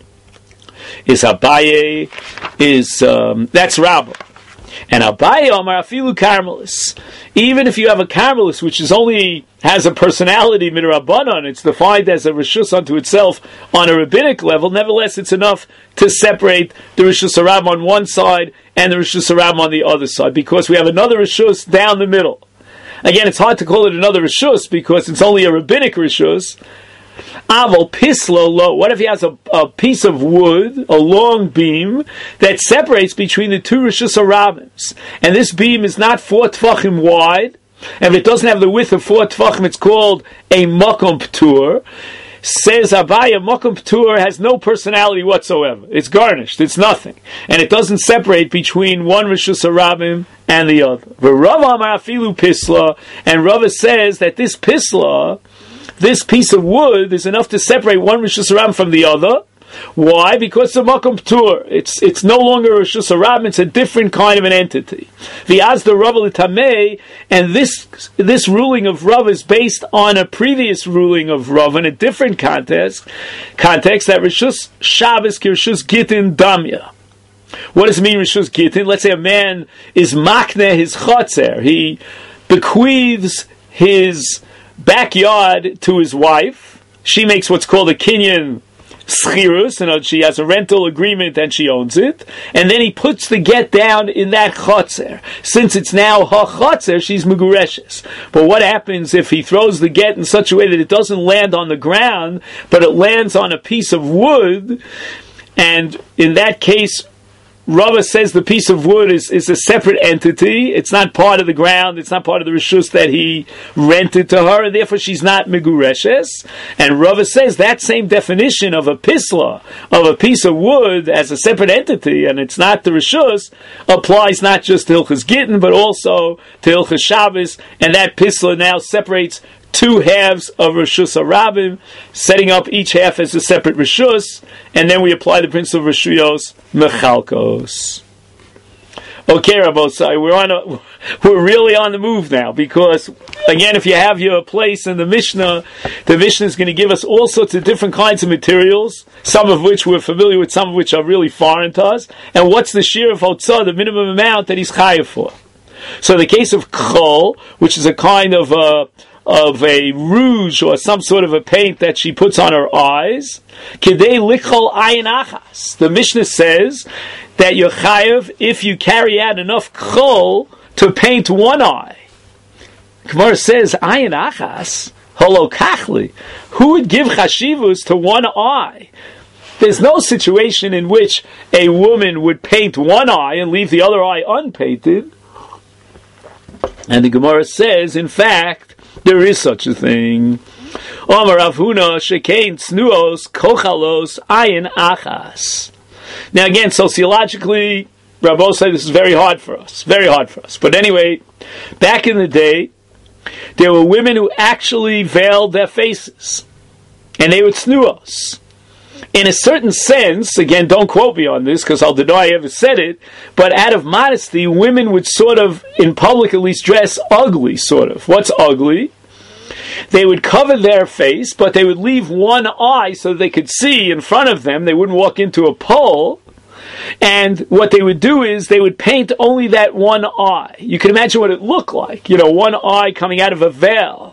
Speaker 1: Is Abaye, is, um, that's Rabbah. And Abaye Omar Afilu Carmelis. Even if you have a Carmelis, which is only, has a personality, midrabanan, it's defined as a Rishus unto itself on a rabbinic level, nevertheless it's enough to separate the Rishus HaRabim on one side and the Rishus HaRabim on the other side, because we have another Rishus down the middle. Again, it's hard to call it another Rishus because it's only a rabbinic Rishus. Avol pislo lo. What if he has a, a piece of wood, a long beam that separates between the two Rishus HaRabims, and this beam is not four tefachim wide, and if it doesn't have the width of four tefachim, it's called a makom ptur. Says Abaya, makom ptur has no personality whatsoever. It's garnished. It's nothing, and it doesn't separate between one Rishus HaRabim and the other. V'Rava Amar Afilu pisla, and Rava says that this pisla, this piece of wood, is enough to separate one Rishus HaRabim from the other. Why? Because it's a makom ptur. It's it's no longer a Rishus HaRabim. It's a different kind of an entity. V'az the Rava l'tamei, and this this ruling of Rav is based on a previous ruling of Rav in a different context. Context that Rishus Shabbos ki Rishus Gitin Damya. What does it mean, Rishus Gitin? Let's say a man is makneh his chotzer. He bequeaths his backyard to his wife. She makes what's called a kinyan schirus, and she has a rental agreement and she owns it. And then he puts the get down in that chotzer. Since it's now her chotzer, she's megureshes. But what happens if he throws the get in such a way that it doesn't land on the ground, but it lands on a piece of wood? And in that case, Rava says the piece of wood is, is a separate entity. It's not part of the ground. It's not part of the reshus that he rented to her, and therefore she's not megureshes. And Rava says that same definition of a pisla, of a piece of wood as a separate entity, and it's not the reshus, applies not just to Hilchas Gittin, but also to Hilchas Shabbos, and that pisla now separates two halves of Reshus HaRabim, setting up each half as a separate Reshus, and then we apply the principle of Reshuyos Mechalkos. Okay, Rabbosai, we're on a, we're really on the move now, because again, if you have your place in the Mishnah, the Mishnah is going to give us all sorts of different kinds of materials, some of which we're familiar with, some of which are really foreign to us, and what's the shear of Hotzah, the minimum amount that he's chayav for. So in the case of Chol, which is a kind of a of a rouge or some sort of a paint that she puts on her eyes, Kidei lichol ayin achas. The Mishnah says that you're chayav if you carry out enough chol to paint one eye. Gemara says, ayin achas, holo kachli. Who would give chashivus to one eye? There's no situation in which a woman would paint one eye and leave the other eye unpainted. And the Gemara says, in fact, there is such a thing. Omar Rav Huna shekein tznuos kochalos ayin achas. Now again, sociologically, Rabbi said this is very hard for us. Very hard for us. But anyway, back in the day, there were women who actually veiled their faces. And they were tznuos. In a certain sense, again, don't quote me on this because I'll deny I ever said it, but out of modesty, women would sort of, in public at least, dress ugly, sort of. What's ugly? They would cover their face, but they would leave one eye so they could see in front of them. They wouldn't walk into a pole. And what they would do is they would paint only that one eye. You can imagine what it looked like. You know, one eye coming out of a veil.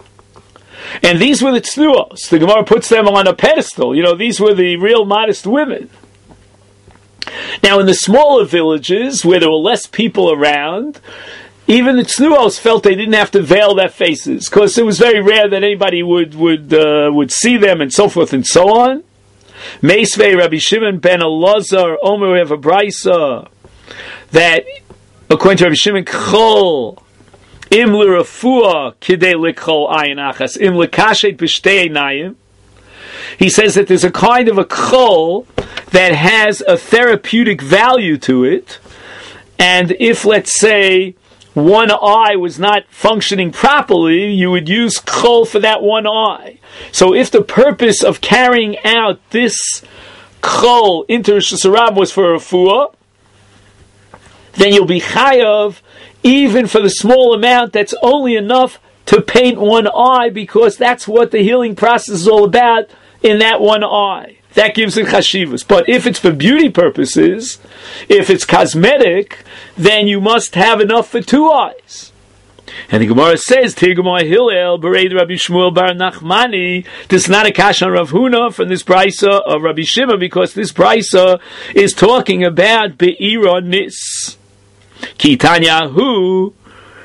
Speaker 1: And these were the tznuos. The Gemara puts them on a pedestal. You know, these were the real modest women. Now, in the smaller villages, where there were less people around, even the tznuos felt they didn't have to veil their faces, because it was very rare that anybody would would uh, would see them, and so forth and so on. Meisvei Rabbi Shimon ben Elazar Omer Eva Braisa, that according to Rabbi Shimon, Chol Im l'rafua kidei likhol ayin achas im l'kashet b'shtei einayim. He says that there's a kind of a chol that has a therapeutic value to it, and if, let's say, one eye was not functioning properly, you would use chol for that one eye. So if the purpose of carrying out this chol into Reshus HaRabim was for refuah, then you'll be chayav even for the small amount that's only enough to paint one eye, because that's what the healing process is all about in that one eye. That gives it chashivas. But if it's for beauty purposes, if it's cosmetic, then you must have enough for two eyes. And the Gemara says, Tirgumah Hillel, Bereid Rabbi Shmuel Bar Nachmani, this is not a kasha on Rav Huna from this brisa of Rabbi Shimon, because this brisa is talking about Be'ira Nis. Kitanyahu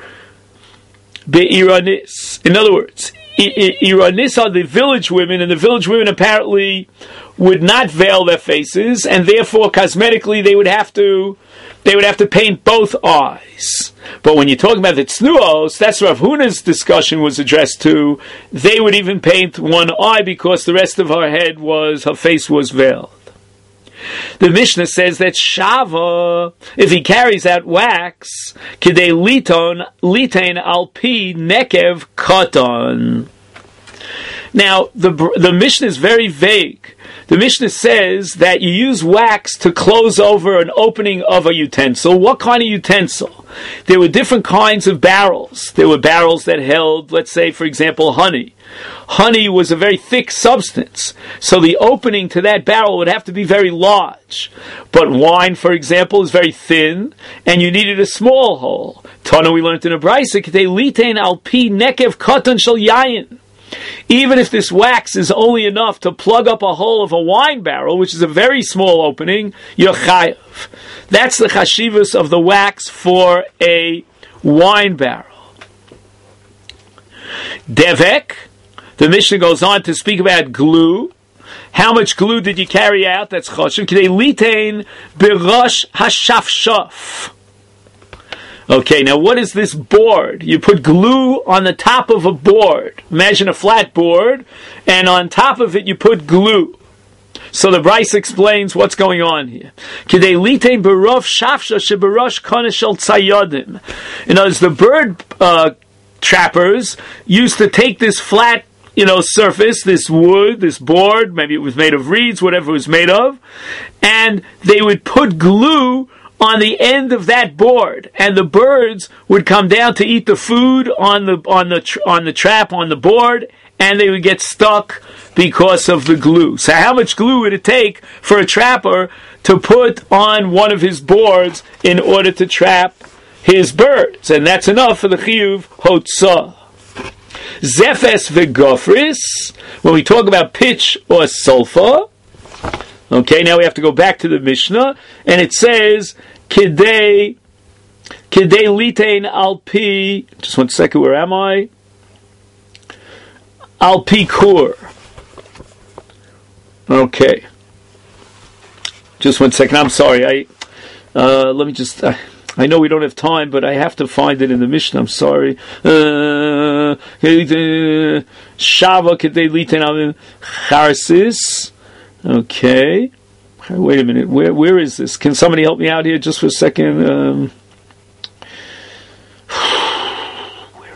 Speaker 1: Be'iranis. In other words, Iranis are the village women, and the village women apparently would not veil their faces, and therefore cosmetically they would have to they would have to paint both eyes. But when you're talking about the tznuos, that's Rav Huna's discussion was addressed to. They would even paint one eye because the rest of her head was her face was veiled. The Mishnah says that Shava, if he carries out wax, kidei liton litain alpi nekev katan. Now, the the Mishnah is very vague. The Mishnah says that you use wax to close over an opening of a utensil. What kind of utensil? There were different kinds of barrels. There were barrels that held, let's say, for example, honey. Honey was a very thick substance, so the opening to that barrel would have to be very large. But wine, for example, is very thin, and you needed a small hole. Tana, we learned in a brisa, k'tei litain al pi nekev katan shel yayin. Even if this wax is only enough to plug up a hole of a wine barrel, which is a very small opening, you're chayav. That's the chashivus of the wax for a wine barrel. Devek, the Mishnah goes on to speak about glue. How much glue did you carry out? That's choshev. K'dei litain b'rosh hashafshaf. Okay, now what is this board? You put glue on the top of a board. Imagine a flat board, and on top of it you put glue. So the Bryce explains what's going on here. K'dei litain b'rov shafsha sheberosh kana shel tzayadim. In other words, the bird uh, trappers used to take this flat, you know, surface, this wood, this board, maybe it was made of reeds, whatever it was made of, and they would put glue on the end of that board, and the birds would come down to eat the food on the on the tra- on the trap on the board, and they would get stuck because of the glue. So how much glue would it take for a trapper to put on one of his boards in order to trap his birds? And that's enough for the chiyuv hotzah. Zefes v'gofris, when we talk about pitch or sulfur. Okay, now we have to go back to the Mishnah, and it says, Kidei, Kidei litain alpi, just one second, where am I? Alpi kur. Okay. Just one second, I'm sorry, I, uh, let me just, uh, I know we don't have time, but I have to find it in the Mishnah, I'm sorry. Uh, Shava Kidei litain charsis. Okay. Wait a minute. Where where is this? Can somebody help me out here just for a second? Um, where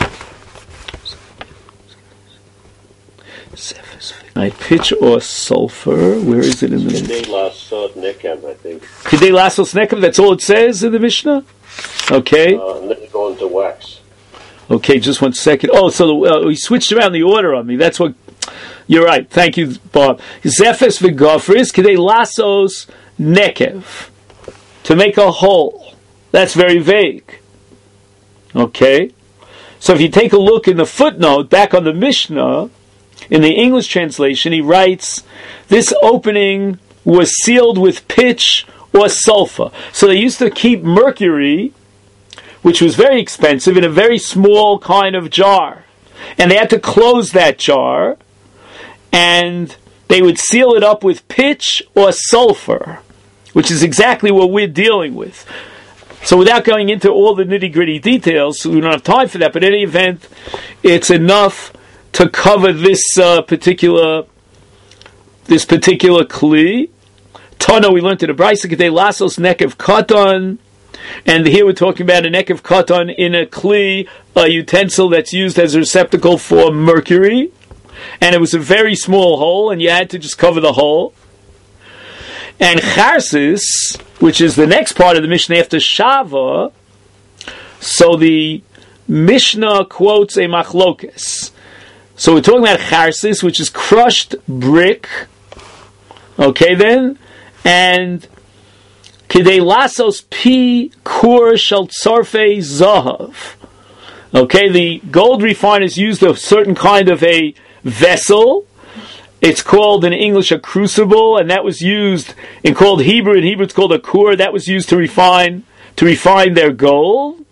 Speaker 1: is it? I pitch or sulfur. Where is it in the Mishnah?
Speaker 2: Kidei lasot nekev, I think.
Speaker 1: Kidei lasot nekev. That's all it says in the Mishnah. Okay.
Speaker 2: Uh, and then you go into wax.
Speaker 1: Okay, just one second. Oh, so the, uh, we switched around the order on me. That's what. You're right. Thank you, Bob. Zefes v'gofris k'dei lasos nekev, to make a hole. That's very vague. Okay? So if you take a look in the footnote back on the Mishnah, in the English translation, he writes, this opening was sealed with pitch or sulfur. So they used to keep mercury, which was very expensive, in a very small kind of jar. And they had to close that jar, and they would seal it up with pitch or sulfur, which is exactly what we're dealing with. So without going into all the nitty-gritty details, we don't have time for that, but in any event, it's enough to cover this uh, particular this particular kli. Tana, we learned in the Brisa, K'dei lasos nekev katan, and here we're talking about a nekev katan in a kli, a utensil that's used as a receptacle for mercury. And it was a very small hole, and you had to just cover the hole. And charsis, which is the next part of the Mishnah after Shava, so the Mishnah quotes a machlokes. So we're talking about charsis, which is crushed brick. Okay then? And kidei lasos pi kur shel tzarfei zahav. Okay, the gold refiners used a certain kind of a vessel. It's called in English a crucible, and that was used in called Hebrew. In Hebrew, it's called a kur. That was used to refine to refine their gold.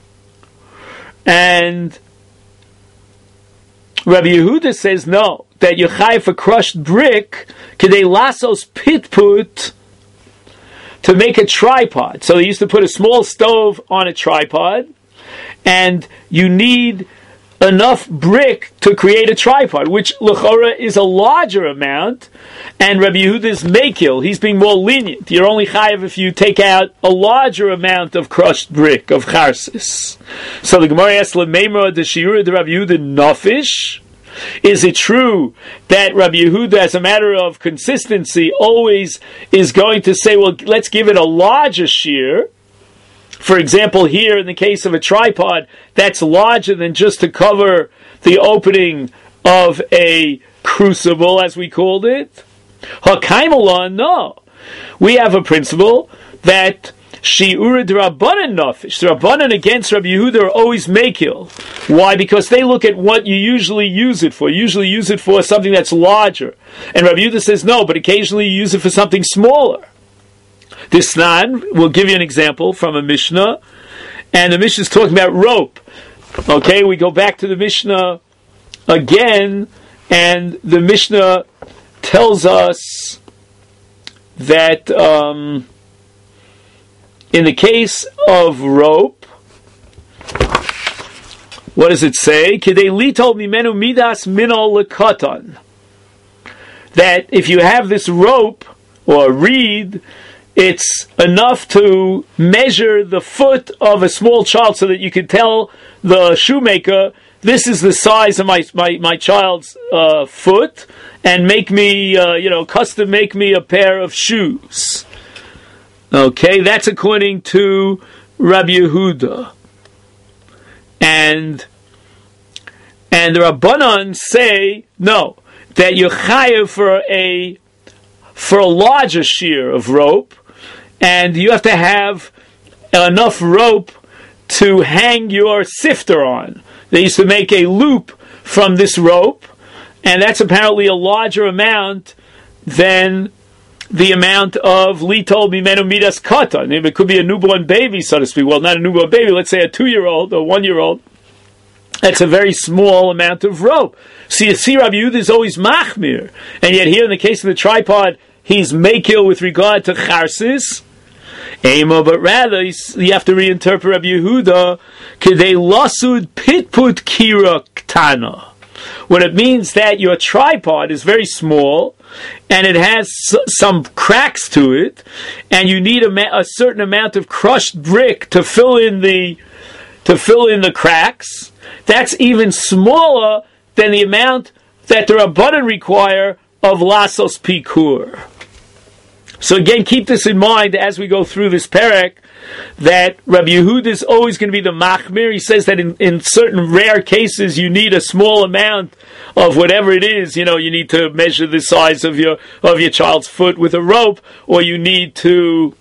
Speaker 1: And Rabbi Yehuda says no, that you're chayav for crushed brick, k'dei lasos pitput, to make a tripod. So they used to put a small stove on a tripod, and you need enough brick to create a tripod, which l'chora is a larger amount, and Rabbi Yehuda's mekil, he's being more lenient. You're only chayav if you take out a larger amount of crushed brick, of charsis. So the Gemara asks, L'meimra de shiura de Rabbi Yehuda nafish? Is it true that Rabbi Yehuda, as a matter of consistency, always is going to say, well, let's give it a larger shear? For example, here in the case of a tripod, that's larger than just to cover the opening of a crucible, as we called it. Hakaimala, no. We have a principle that shi'ura d'Rabbanan nafish. The Rabbanan against Rabbi Yehuda are always mekil. Why? Because they look at what you usually use it for. You usually use it for something that's larger. And Rabbi Yehuda says no, but occasionally you use it for something smaller. This Snan, we'll give you an example from a Mishnah, and the Mishnah is talking about rope. Okay, we go back to the Mishnah again, and the Mishnah tells us that um, in the case of rope, what does it say? Kidei litol mimenu midas minol lekatan. That if you have this rope or reed, it's enough to measure the foot of a small child so that you can tell the shoemaker, this is the size of my my, my child's uh, foot, and make me, uh, you know, custom make me a pair of shoes. Okay, that's according to Rabbi Yehuda. And and the Rabbanan say, no, that you're chayav for a for a larger shear of rope, and you have to have enough rope to hang your sifter on. They used to make a loop from this rope, and that's apparently a larger amount than the amount of litol mimenu midas katan. It could be a newborn baby, so to speak. Well, not a newborn baby, let's say a two-year-old or one-year-old. That's a very small amount of rope. So you see Rabbi Yehuda is always machmir, and yet here in the case of the tripod, he's mekil with regard to charsis. Ema, but rather you have to reinterpret Rabbi Yehuda kidei lasud pitput kira ktana. When it means that your tripod is very small and it has s- some cracks to it, and you need a, ma- a certain amount of crushed brick to fill in the to fill in the cracks. That's even smaller than the amount that the Rabbanan require of lasos pikur. So again, keep this in mind as we go through this perek, that Rabbi Yehuda is always going to be the machmir. He says that in, in certain rare cases you need a small amount of whatever it is. You know, you need to measure the size of your of your child's foot with a rope, or you need to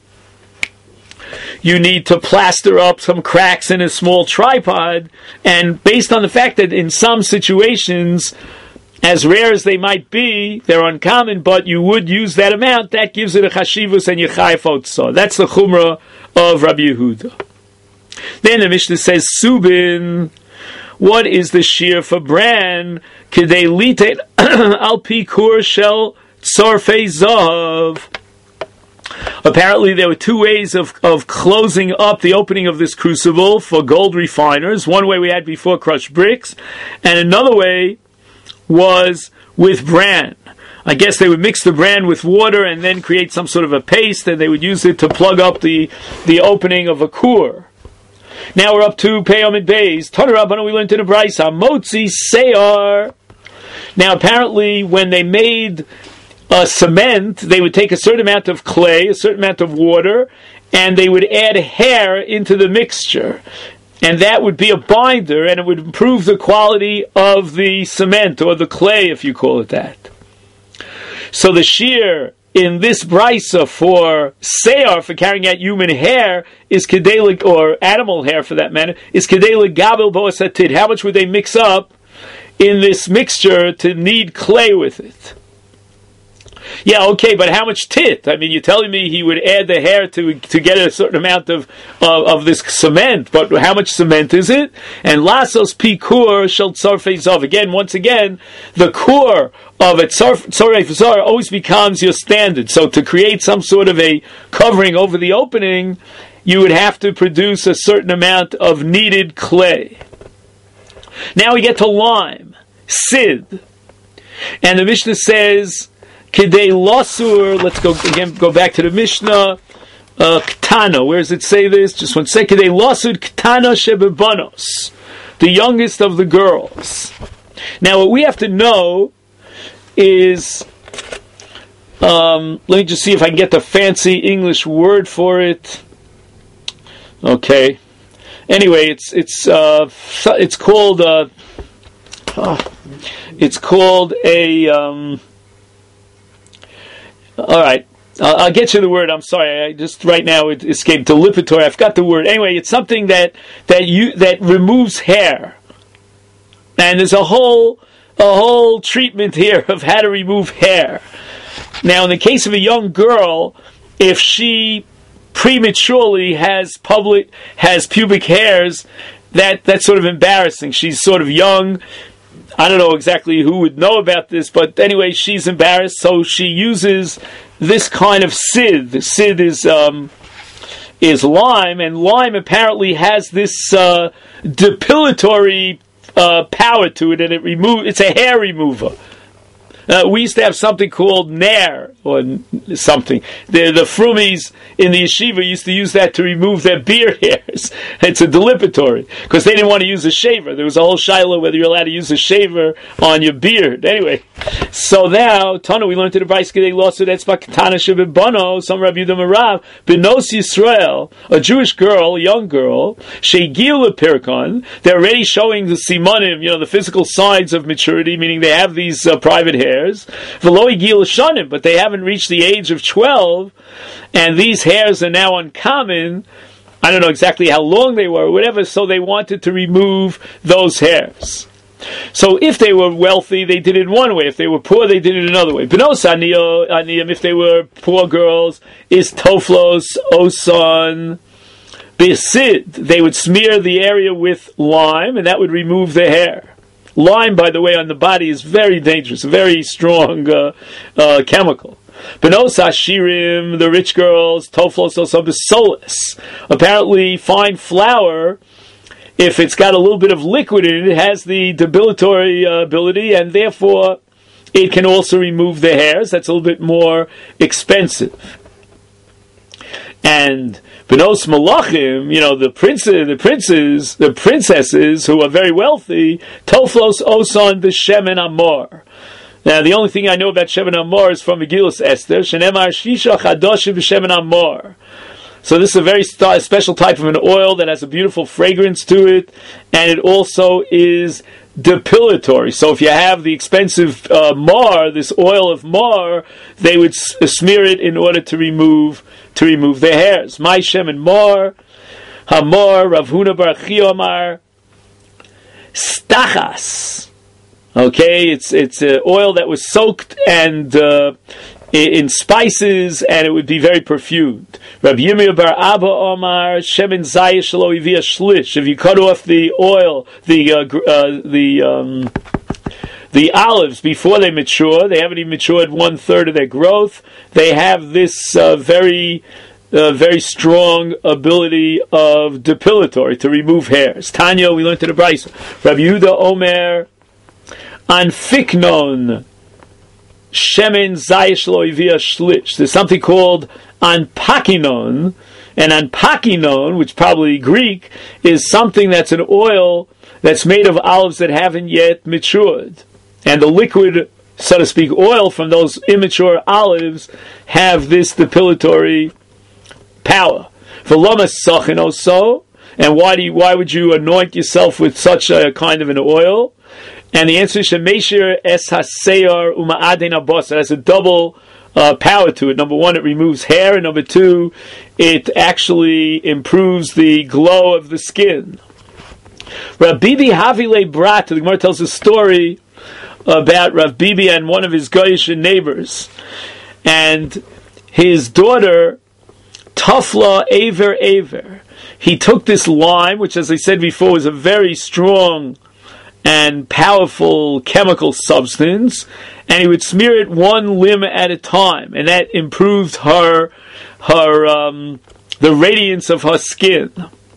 Speaker 1: you need to plaster up some cracks in a small tripod. And based on the fact that in some situations, as rare as they might be, they're uncommon, but you would use that amount, that gives it a chashivus and yechayef otzah. That's the chumrah of Rabbi Yehuda. Then the Mishnah says, Subin, what is the shear for bran? Kidei litet al pi kur shel tzorfei zahav. Apparently there were two ways of, of closing up the opening of this crucible for gold refiners. One way we had before crushed bricks, and another way was with bran. I guess they would mix the bran with water and then create some sort of a paste, and they would use it to plug up the, the opening of a kur. Now we're up to Peyamid Beis. Tana Rabbana, we learned in a Braisa, Motzi Seyar. Now apparently when they made a cement, they would take a certain amount of clay, a certain amount of water, and they would add hair into the mixture. And that would be a binder, and it would improve the quality of the cement, or the clay, if you call it that. So the shear in this brisa for seyar, for carrying out human hair, is kedei, or animal hair for that matter, is kedei gabel bo'as hatid. How much would they mix up in this mixture to knead clay with it? Yeah, okay, but how much tit? I mean, you're telling me he would add the hair to to get a certain amount of of, of this cement, but how much cement is it? And lasos pikur shel tzorfei zav. Again, once again, the core of a tzorfei zav always becomes your standard. So to create some sort of a covering over the opening, you would have to produce a certain amount of kneaded clay. Now we get to lime, sid, and the Mishnah says, Kidei losur, let's go again, go back to the Mishnah, uh, Ktana, where does it say this? Just one second. Kidei losur Ktana shebebanos, the youngest of the girls. Now what we have to know is, um, let me just see if I can get the fancy English word for it. Okay. Anyway, it's, it's, uh, it's called, uh, oh, it's called a, um, all right, uh, I'll get you the word. I'm sorry, I just right now it escaped. Delipitory. I forgot the word. Anyway, it's something that that you that removes hair, and there's a whole a whole treatment here of how to remove hair. Now, in the case of a young girl, if she prematurely has public has pubic hairs, that that's sort of embarrassing. She's sort of young. I don't know exactly who would know about this, but anyway, she's embarrassed, so she uses this kind of sid. The sid is um, is lime, and lime apparently has this uh, depilatory uh, power to it, and it remove. It's a hair remover. Uh, we used to have something called nair, or something. The, the frumies in the yeshiva used to use that to remove their beard hairs. It's a depilatory, because they didn't want to use a shaver. There was a whole shiloh whether you're allowed to use a shaver on your beard. Anyway, so now, Tana, we learned to the Vaiskidei lawsuit, Etzba Katana Shevibano, some Rabbi Yudah Marav, Benos Yisrael, a Jewish girl, a young girl, Sheigil Pirkon, they're already showing the simanim, you know, the physical signs of maturity, meaning they have these uh, private hairs. V'lo igil shanim, but they haven't reached the age of twelve, and these hairs are now uncommon. I don't know exactly how long they were, or whatever, so they wanted to remove those hairs. So if they were wealthy, they did it one way. If they were poor, they did it another way. Benos aniyim, if they were poor girls, is toflos osan bisid. They would smear the area with lime, and that would remove the hair. Lime, by the way, on the body is very dangerous, a very strong uh, uh, chemical. Benos Hashirim, the rich girls, Toflos Osobisolis. Apparently, fine flour, if it's got a little bit of liquid in it, it has the debilatory uh, ability, and therefore it can also remove the hairs. That's a little bit more expensive. And Benos Malachim, you know, the princes, the princes, the princesses who are very wealthy, Toflos Osan b'Shemen Amor. Now, the only thing I know about Shemen Amor is from Megillas Esther, Shenemar Shisha Chadosh b'Shemen Amor. So this is a very st- special type of an oil that has a beautiful fragrance to it, and it also is depilatory. So if you have the expensive uh, mar, this oil of mar, they would s- smear it in order to remove to remove their hairs. My Shem and Mar, Hamor, Rav Huna Bar Chiomar, Stachas. Okay, it's it's uh, oil that was soaked and uh, in spices, and it would be very perfumed. Rav Yirmiyah Bar Abba Omar, Shemen Zayish Lo Ivia Shlish. If you cut off the oil, the uh, uh, the um, the olives before they mature, they haven't even matured one third of their growth. They have this uh, very, uh, very strong ability of depilatory to remove hairs. Tanya, we learned to the Brisa. Rabbi Yehuda Omer, Anfiknon, Shemen Zayish Lo Ivia Shlish. There's something called Anpakinon, and Anpakinon, which probably Greek, is something that's an oil that's made of olives that haven't yet matured. And the liquid, so to speak, oil from those immature olives have this depilatory power. And why do you, why would you anoint yourself with such a kind of an oil? And the answer is Shemeshir es haseyar uma'aden abos. It has a double uh, power to it. Number one, it removes hair, and number two, it actually improves the glow of the skin. Rav Bibi Havile Brat, the Gemara tells a story about Rav Bibi and one of his Goyish neighbors, and his daughter Tafla Aver Aver. He took this lime, which, as I said before, is a very strong and powerful chemical substance, and he would smear it one limb at a time, and that improved her her um, the radiance of her skin.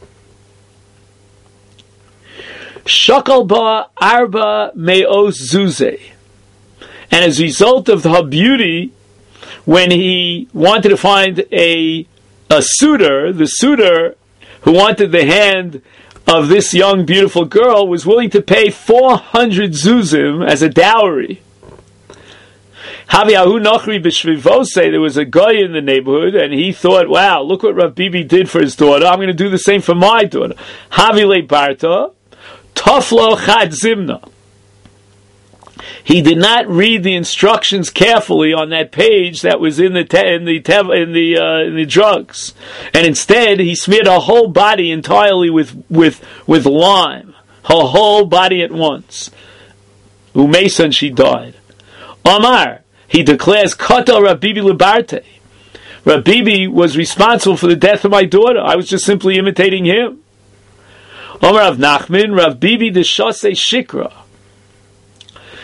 Speaker 1: Shakal ba arba me'os zuze. And as a result of her beauty, when he wanted to find a a suitor, the suitor who wanted the hand of this young, beautiful girl was willing to pay four hundred zuzim as a dowry. Haviyahu Nochri B'Shvivose, there was a guy in the neighborhood, and he thought, wow, look what Rav Bibi did for his daughter, I'm going to do the same for my daughter. Havile Barta, Toflo Chad Zimna. He did not read the instructions carefully on that page that was in the te- in the te- in the uh, in the drugs, and instead he smeared her whole body entirely with with with lime, her whole body at once. Umesan, she died. Omar, he declares, Kata Rabibi Libarte. Rabibi was responsible for the death of my daughter. I was just simply imitating him. Omar Rav Nachman, Rav Bibi de Shase Shikra.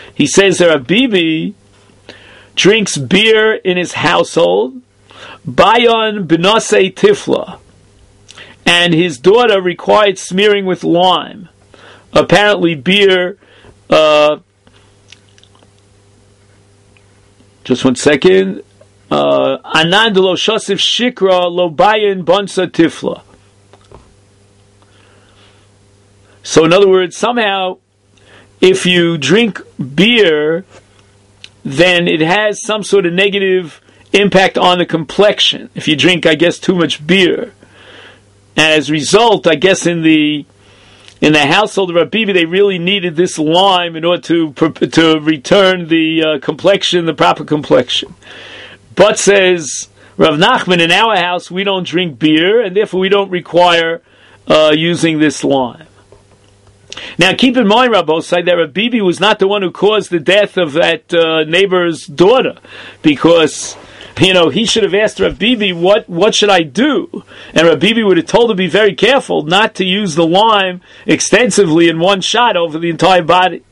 Speaker 1: He says that Rabbi Bibi drinks beer in his household, Bayon B'nosei Tifla, and his daughter required smearing with lime. Apparently beer, uh, just one second, Anand lo shosif shikra lo bayin bonsa tifla. So in other words, somehow, if you drink beer, then it has some sort of negative impact on the complexion. If you drink, I guess, too much beer. And as a result, I guess in the in the household of Rabbi Bibi, they really needed this lime in order to to return the uh, complexion, the proper complexion. But says Rav Nachman, in our house we don't drink beer, and therefore we don't require uh, using this lime. Now keep in mind, Rabbosai, that Rabbi Bibi was not the one who caused the death of that uh, neighbor's daughter, because you know he should have asked Rabbi Bibi, what what should I do? And Rabbi Bibi would have told him to be very careful not to use the lime extensively in one shot over the entire body.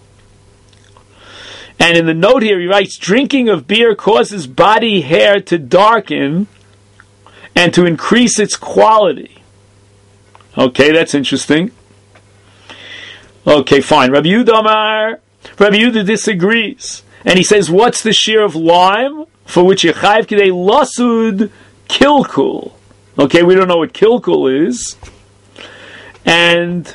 Speaker 1: And in the note here, he writes, drinking of beer causes body hair to darken and to increase its quality. Okay, that's interesting. Okay, fine. Rabbi Yehuda Amar, Rabbi Yehuda disagrees. And he says, what's the shear of lime for which you chayiv kidei lasud kilkul? Okay, we don't know what kilkul is. And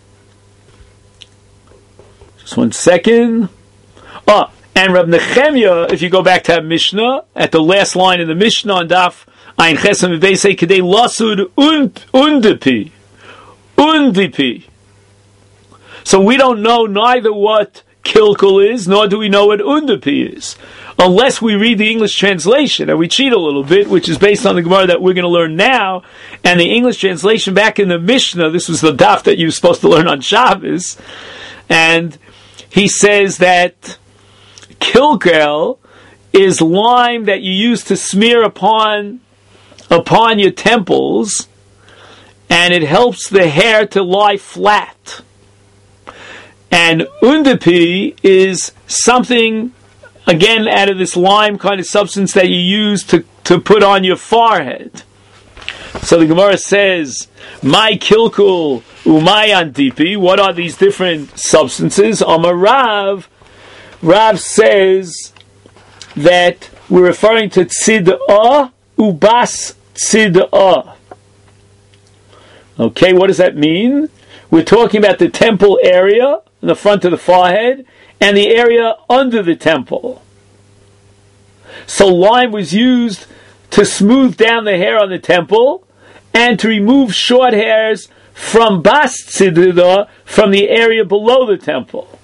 Speaker 1: just one second. Oh, and Rab Nechemia, if you go back to that Mishnah, at the last line in the Mishnah on Daf Ein Chesem V'Bei say Kedei Lasud Undipi, Undipi. So we don't know neither what kilkul is, nor do we know what undipi is, unless we read the English translation, and we cheat a little bit, which is based on the Gemara that we're going to learn now, and the English translation back in the Mishnah. This was the Daf that you were supposed to learn on Shabbos, and he says that kilkel is lime that you use to smear upon upon your temples, and it helps the hair to lie flat. And undipi is something, again, out of this lime kind of substance that you use to, to put on your forehead. So the Gemara says, my kilkul umay andipi, what are these different substances? Amar Rav, Rav says that we're referring to tzid'ah ubas tzid'ah. Okay, what does that mean? We're talking about the temple area, in the front of the forehead, and the area under the temple. So lime was used to smooth down the hair on the temple and to remove short hairs from bas tzid'ah, from the area below the temple.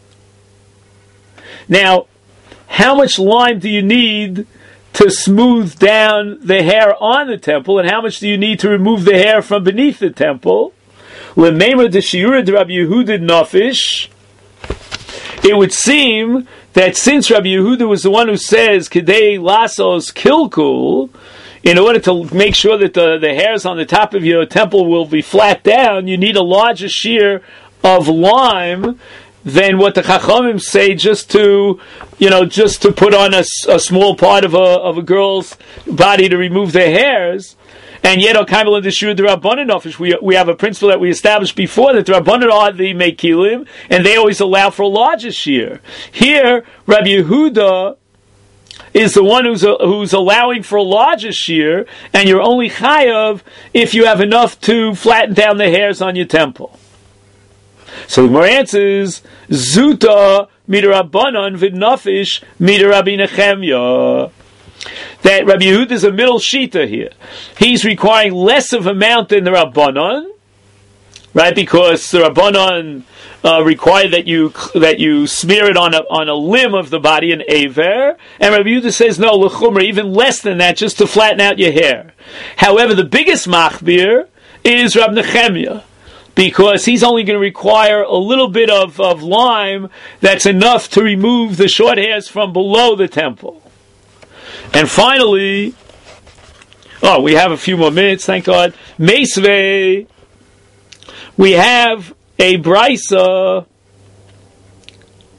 Speaker 1: Now, how much lime do you need to smooth down the hair on the temple, and how much do you need to remove the hair from beneath the temple? L'meimah d'shiura d'Rabbi Yehuda nafish. It would seem that since Rabbi Yehuda was the one who says kedei lasos kilkul, in order to make sure that the, the hairs on the top of your temple will be flat down, you need a larger shear of lime than what the Chachamim say, just to, you know, just to put on a, a small part of a of a girl's body to remove their hairs. And yet, Okaimel and the Shur the Rabbanan office, we we have a principle that we established before, that the Rabbanan are the Mekilim, and they always allow for a larger shear. Here, Rabbi Yehuda is the one who's a, who's allowing for a larger shear, and you're only chayav if you have enough to flatten down the hairs on your temple. So the Gemara answers, Zuta midrabbanan v'nafish midrabbi Nechemya. That Rabbi Yehuda is a middle shita here. He's requiring less of amount than the Rabbanan, right? Because the Rabbanan uh, require that you that you smear it on a on a limb of the body, an aver, and Rabbi Yehuda says no, l'chumra, even less than that, just to flatten out your hair. However, the biggest machbir is Rabbi Nechemya, because he's only going to require a little bit of, of lime that's enough to remove the short hairs from below the temple. And finally, oh, we have a few more minutes, thank God. Meisvei, we have a brisa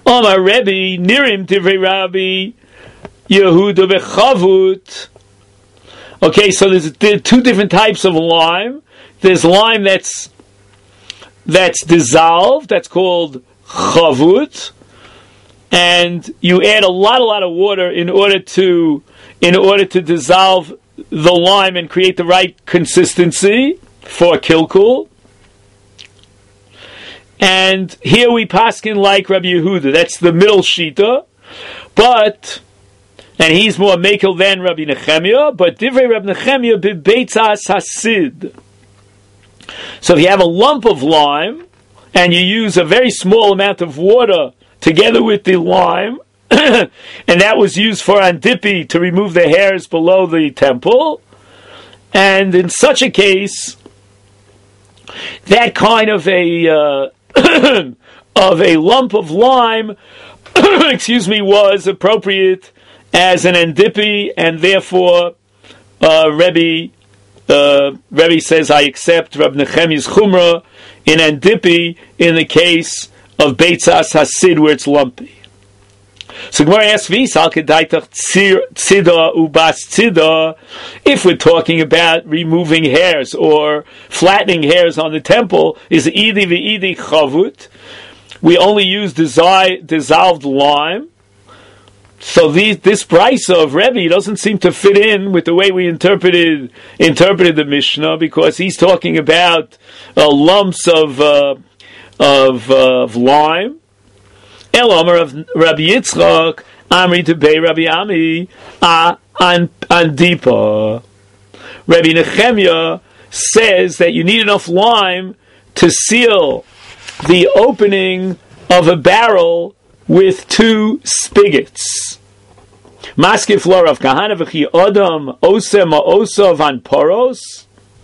Speaker 1: Omar Rebbe, Nirim Divrei Rabbi Yehuda Bechavut. Okay, so there's two different types of lime. There's lime that's that's dissolved, that's called chavut, and you add a lot, a lot of water in order to in order to dissolve the lime and create the right consistency for kilkul. And here we paskin like Rabbi Yehuda. That's the middle shita, but and he's more mekel than Rabbi Nechemia. But divrei Rabbi Nechemia bebeitzas hasid. So if you have a lump of lime and you use a very small amount of water together with the lime, and that was used for andipi to remove the hairs below the temple, and in such a case, that kind of a uh, of a lump of lime, excuse me, was appropriate as an andipi, and therefore uh, Rebbe uh, Rebbe says, I accept Rab Nechemi's chumrah in andipi in the case of beitzas hasid where it's lumpy. So Gemara asks, if we're talking about removing hairs or flattening hairs on the temple, is idi v'idi chavut? We only use disi- dissolved lime. So these, this brisa of Rebbe doesn't seem to fit in with the way we interpreted interpreted the Mishnah, because he's talking about uh, lumps of uh, of, uh, of lime. El Omer of Rabbi Yitzchak, Amri to Bei Rabbi Ami, an Andipa. Rabbi Nechemia says that you need enough lime to seal the opening of a barrel with two spigots. Maskif Lor of Kahana v'chi Adam Ose Ma'osa Van Poros.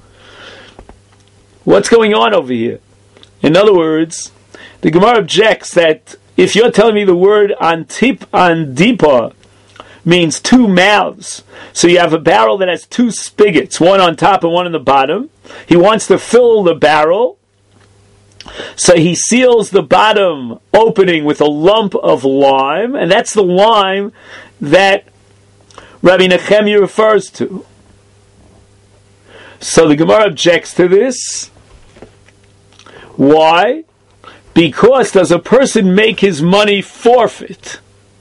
Speaker 1: What's going on over here? In other words, the Gemara objects that if you're telling me the word antip andipa means two mouths, so you have a barrel that has two spigots, one on top and one on the bottom. He wants to fill the barrel, so he seals the bottom opening with a lump of lime, and that's the lime that Rabbi Nechemia refers to. So the Gemara objects to this. Why? Because does a person make his money forfeit?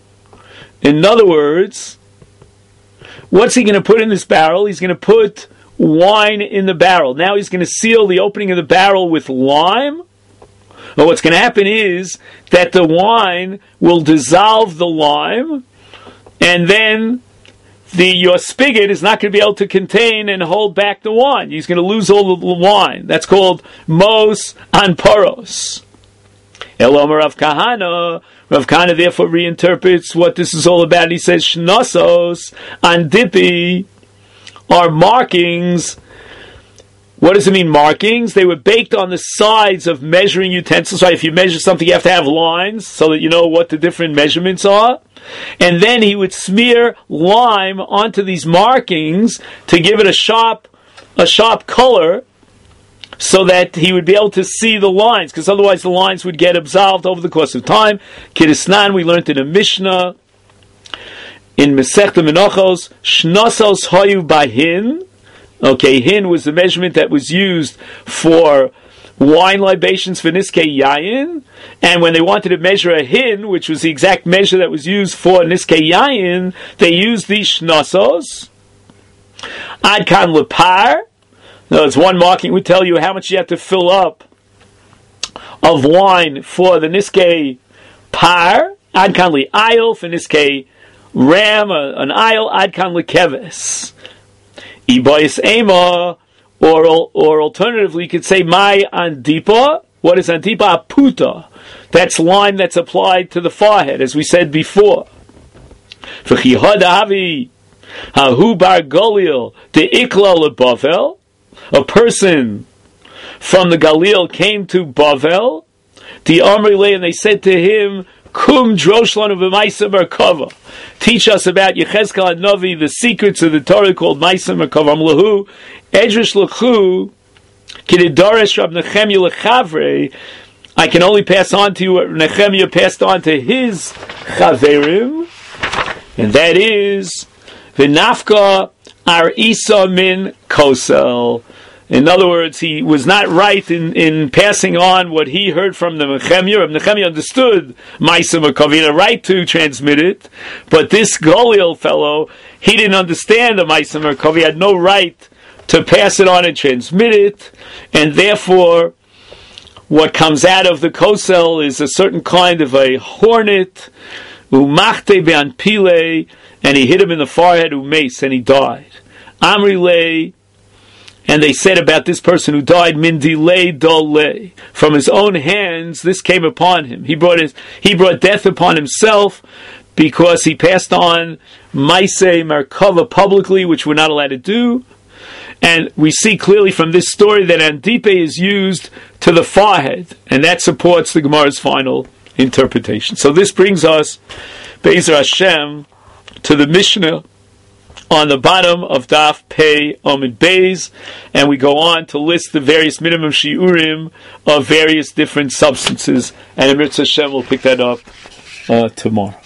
Speaker 1: In other words, what's he going to put in this barrel? He's going to put wine in the barrel. Now he's going to seal the opening of the barrel with lime. Well, what's going to happen is that the wine will dissolve the lime, and then the your spigot is not going to be able to contain and hold back the wine. He's going to lose all the wine. That's called mos anporos. El Omer Rav Kahana. Rav Kahana therefore reinterprets what this is all about. He says, Shnosos andipi are markings. What does it mean, markings? They were baked on the sides of measuring utensils. Right? If you measure something, you have to have lines so that you know what the different measurements are. And then he would smear lime onto these markings to give it a sharp, a sharp color, so that he would be able to see the lines, because otherwise the lines would get absolved over the course of time. Kiddusnan, we learned in a Mishnah, in Masechta Menachos, Shnosos Hoyu Bahin. Okay, hin was the measurement that was used for wine libations for Niskei Yayin, and when they wanted to measure a hin, which was the exact measure that was used for Niskei Yayin, they used these Shnosos. Ad Kan Lepar. No, it's one marking would tell you how much you have to fill up of wine for the Niskei Par, Ad Kan Li Ayil, for Niskei Ram, an Ayil, Ad Kan Li Keves. Ibois Ema, or, or alternatively, you could say My Andipa. What is Andipa? Puta. That's lime that's applied to the forehead, as we said before. V'chihadavi Hahu Bar Galil de Ikla LeBavel. A person from the Galil came to Bavel, the Amri, and they said to him, Kum Droshlan of Maisa Merkava. Teach us about Yechezkel Navi, the secrets of the Torah called Maisa Merkava. Amlahu, Edrish Lechu, Kididaresh Rab Nechemia Lechavre, I can only pass on to you what Nehemiah passed on to his chaverim, and that is v'nafka ar isa min kosel. In other words, he was not right in, in passing on what he heard from the Nehemiah. Nehemiah understood Maisa Merkava, he had a right to transmit it, but this Golil fellow, he didn't understand the Maisa Merkava, he had no right to pass it on and transmit it, and therefore, what comes out of the kosel is a certain kind of a hornet, umachte be'an pile, and he hit him in the forehead, umace, and he died. Amri, and they said about this person who died, min delay dole, from his own hands, this came upon him. He brought his, he brought death upon himself because he passed on Maisei Merkava publicly, which we're not allowed to do. And we see clearly from this story that Andipe is used to the forehead, and that supports the Gemara's final interpretation. So this brings us, Be'ezer Hashem, to the Mishnah on the bottom of Daf Pei Amud Beis, and we go on to list the various minimum shiurim of various different substances, and Emir Hashem will pick that up uh, tomorrow.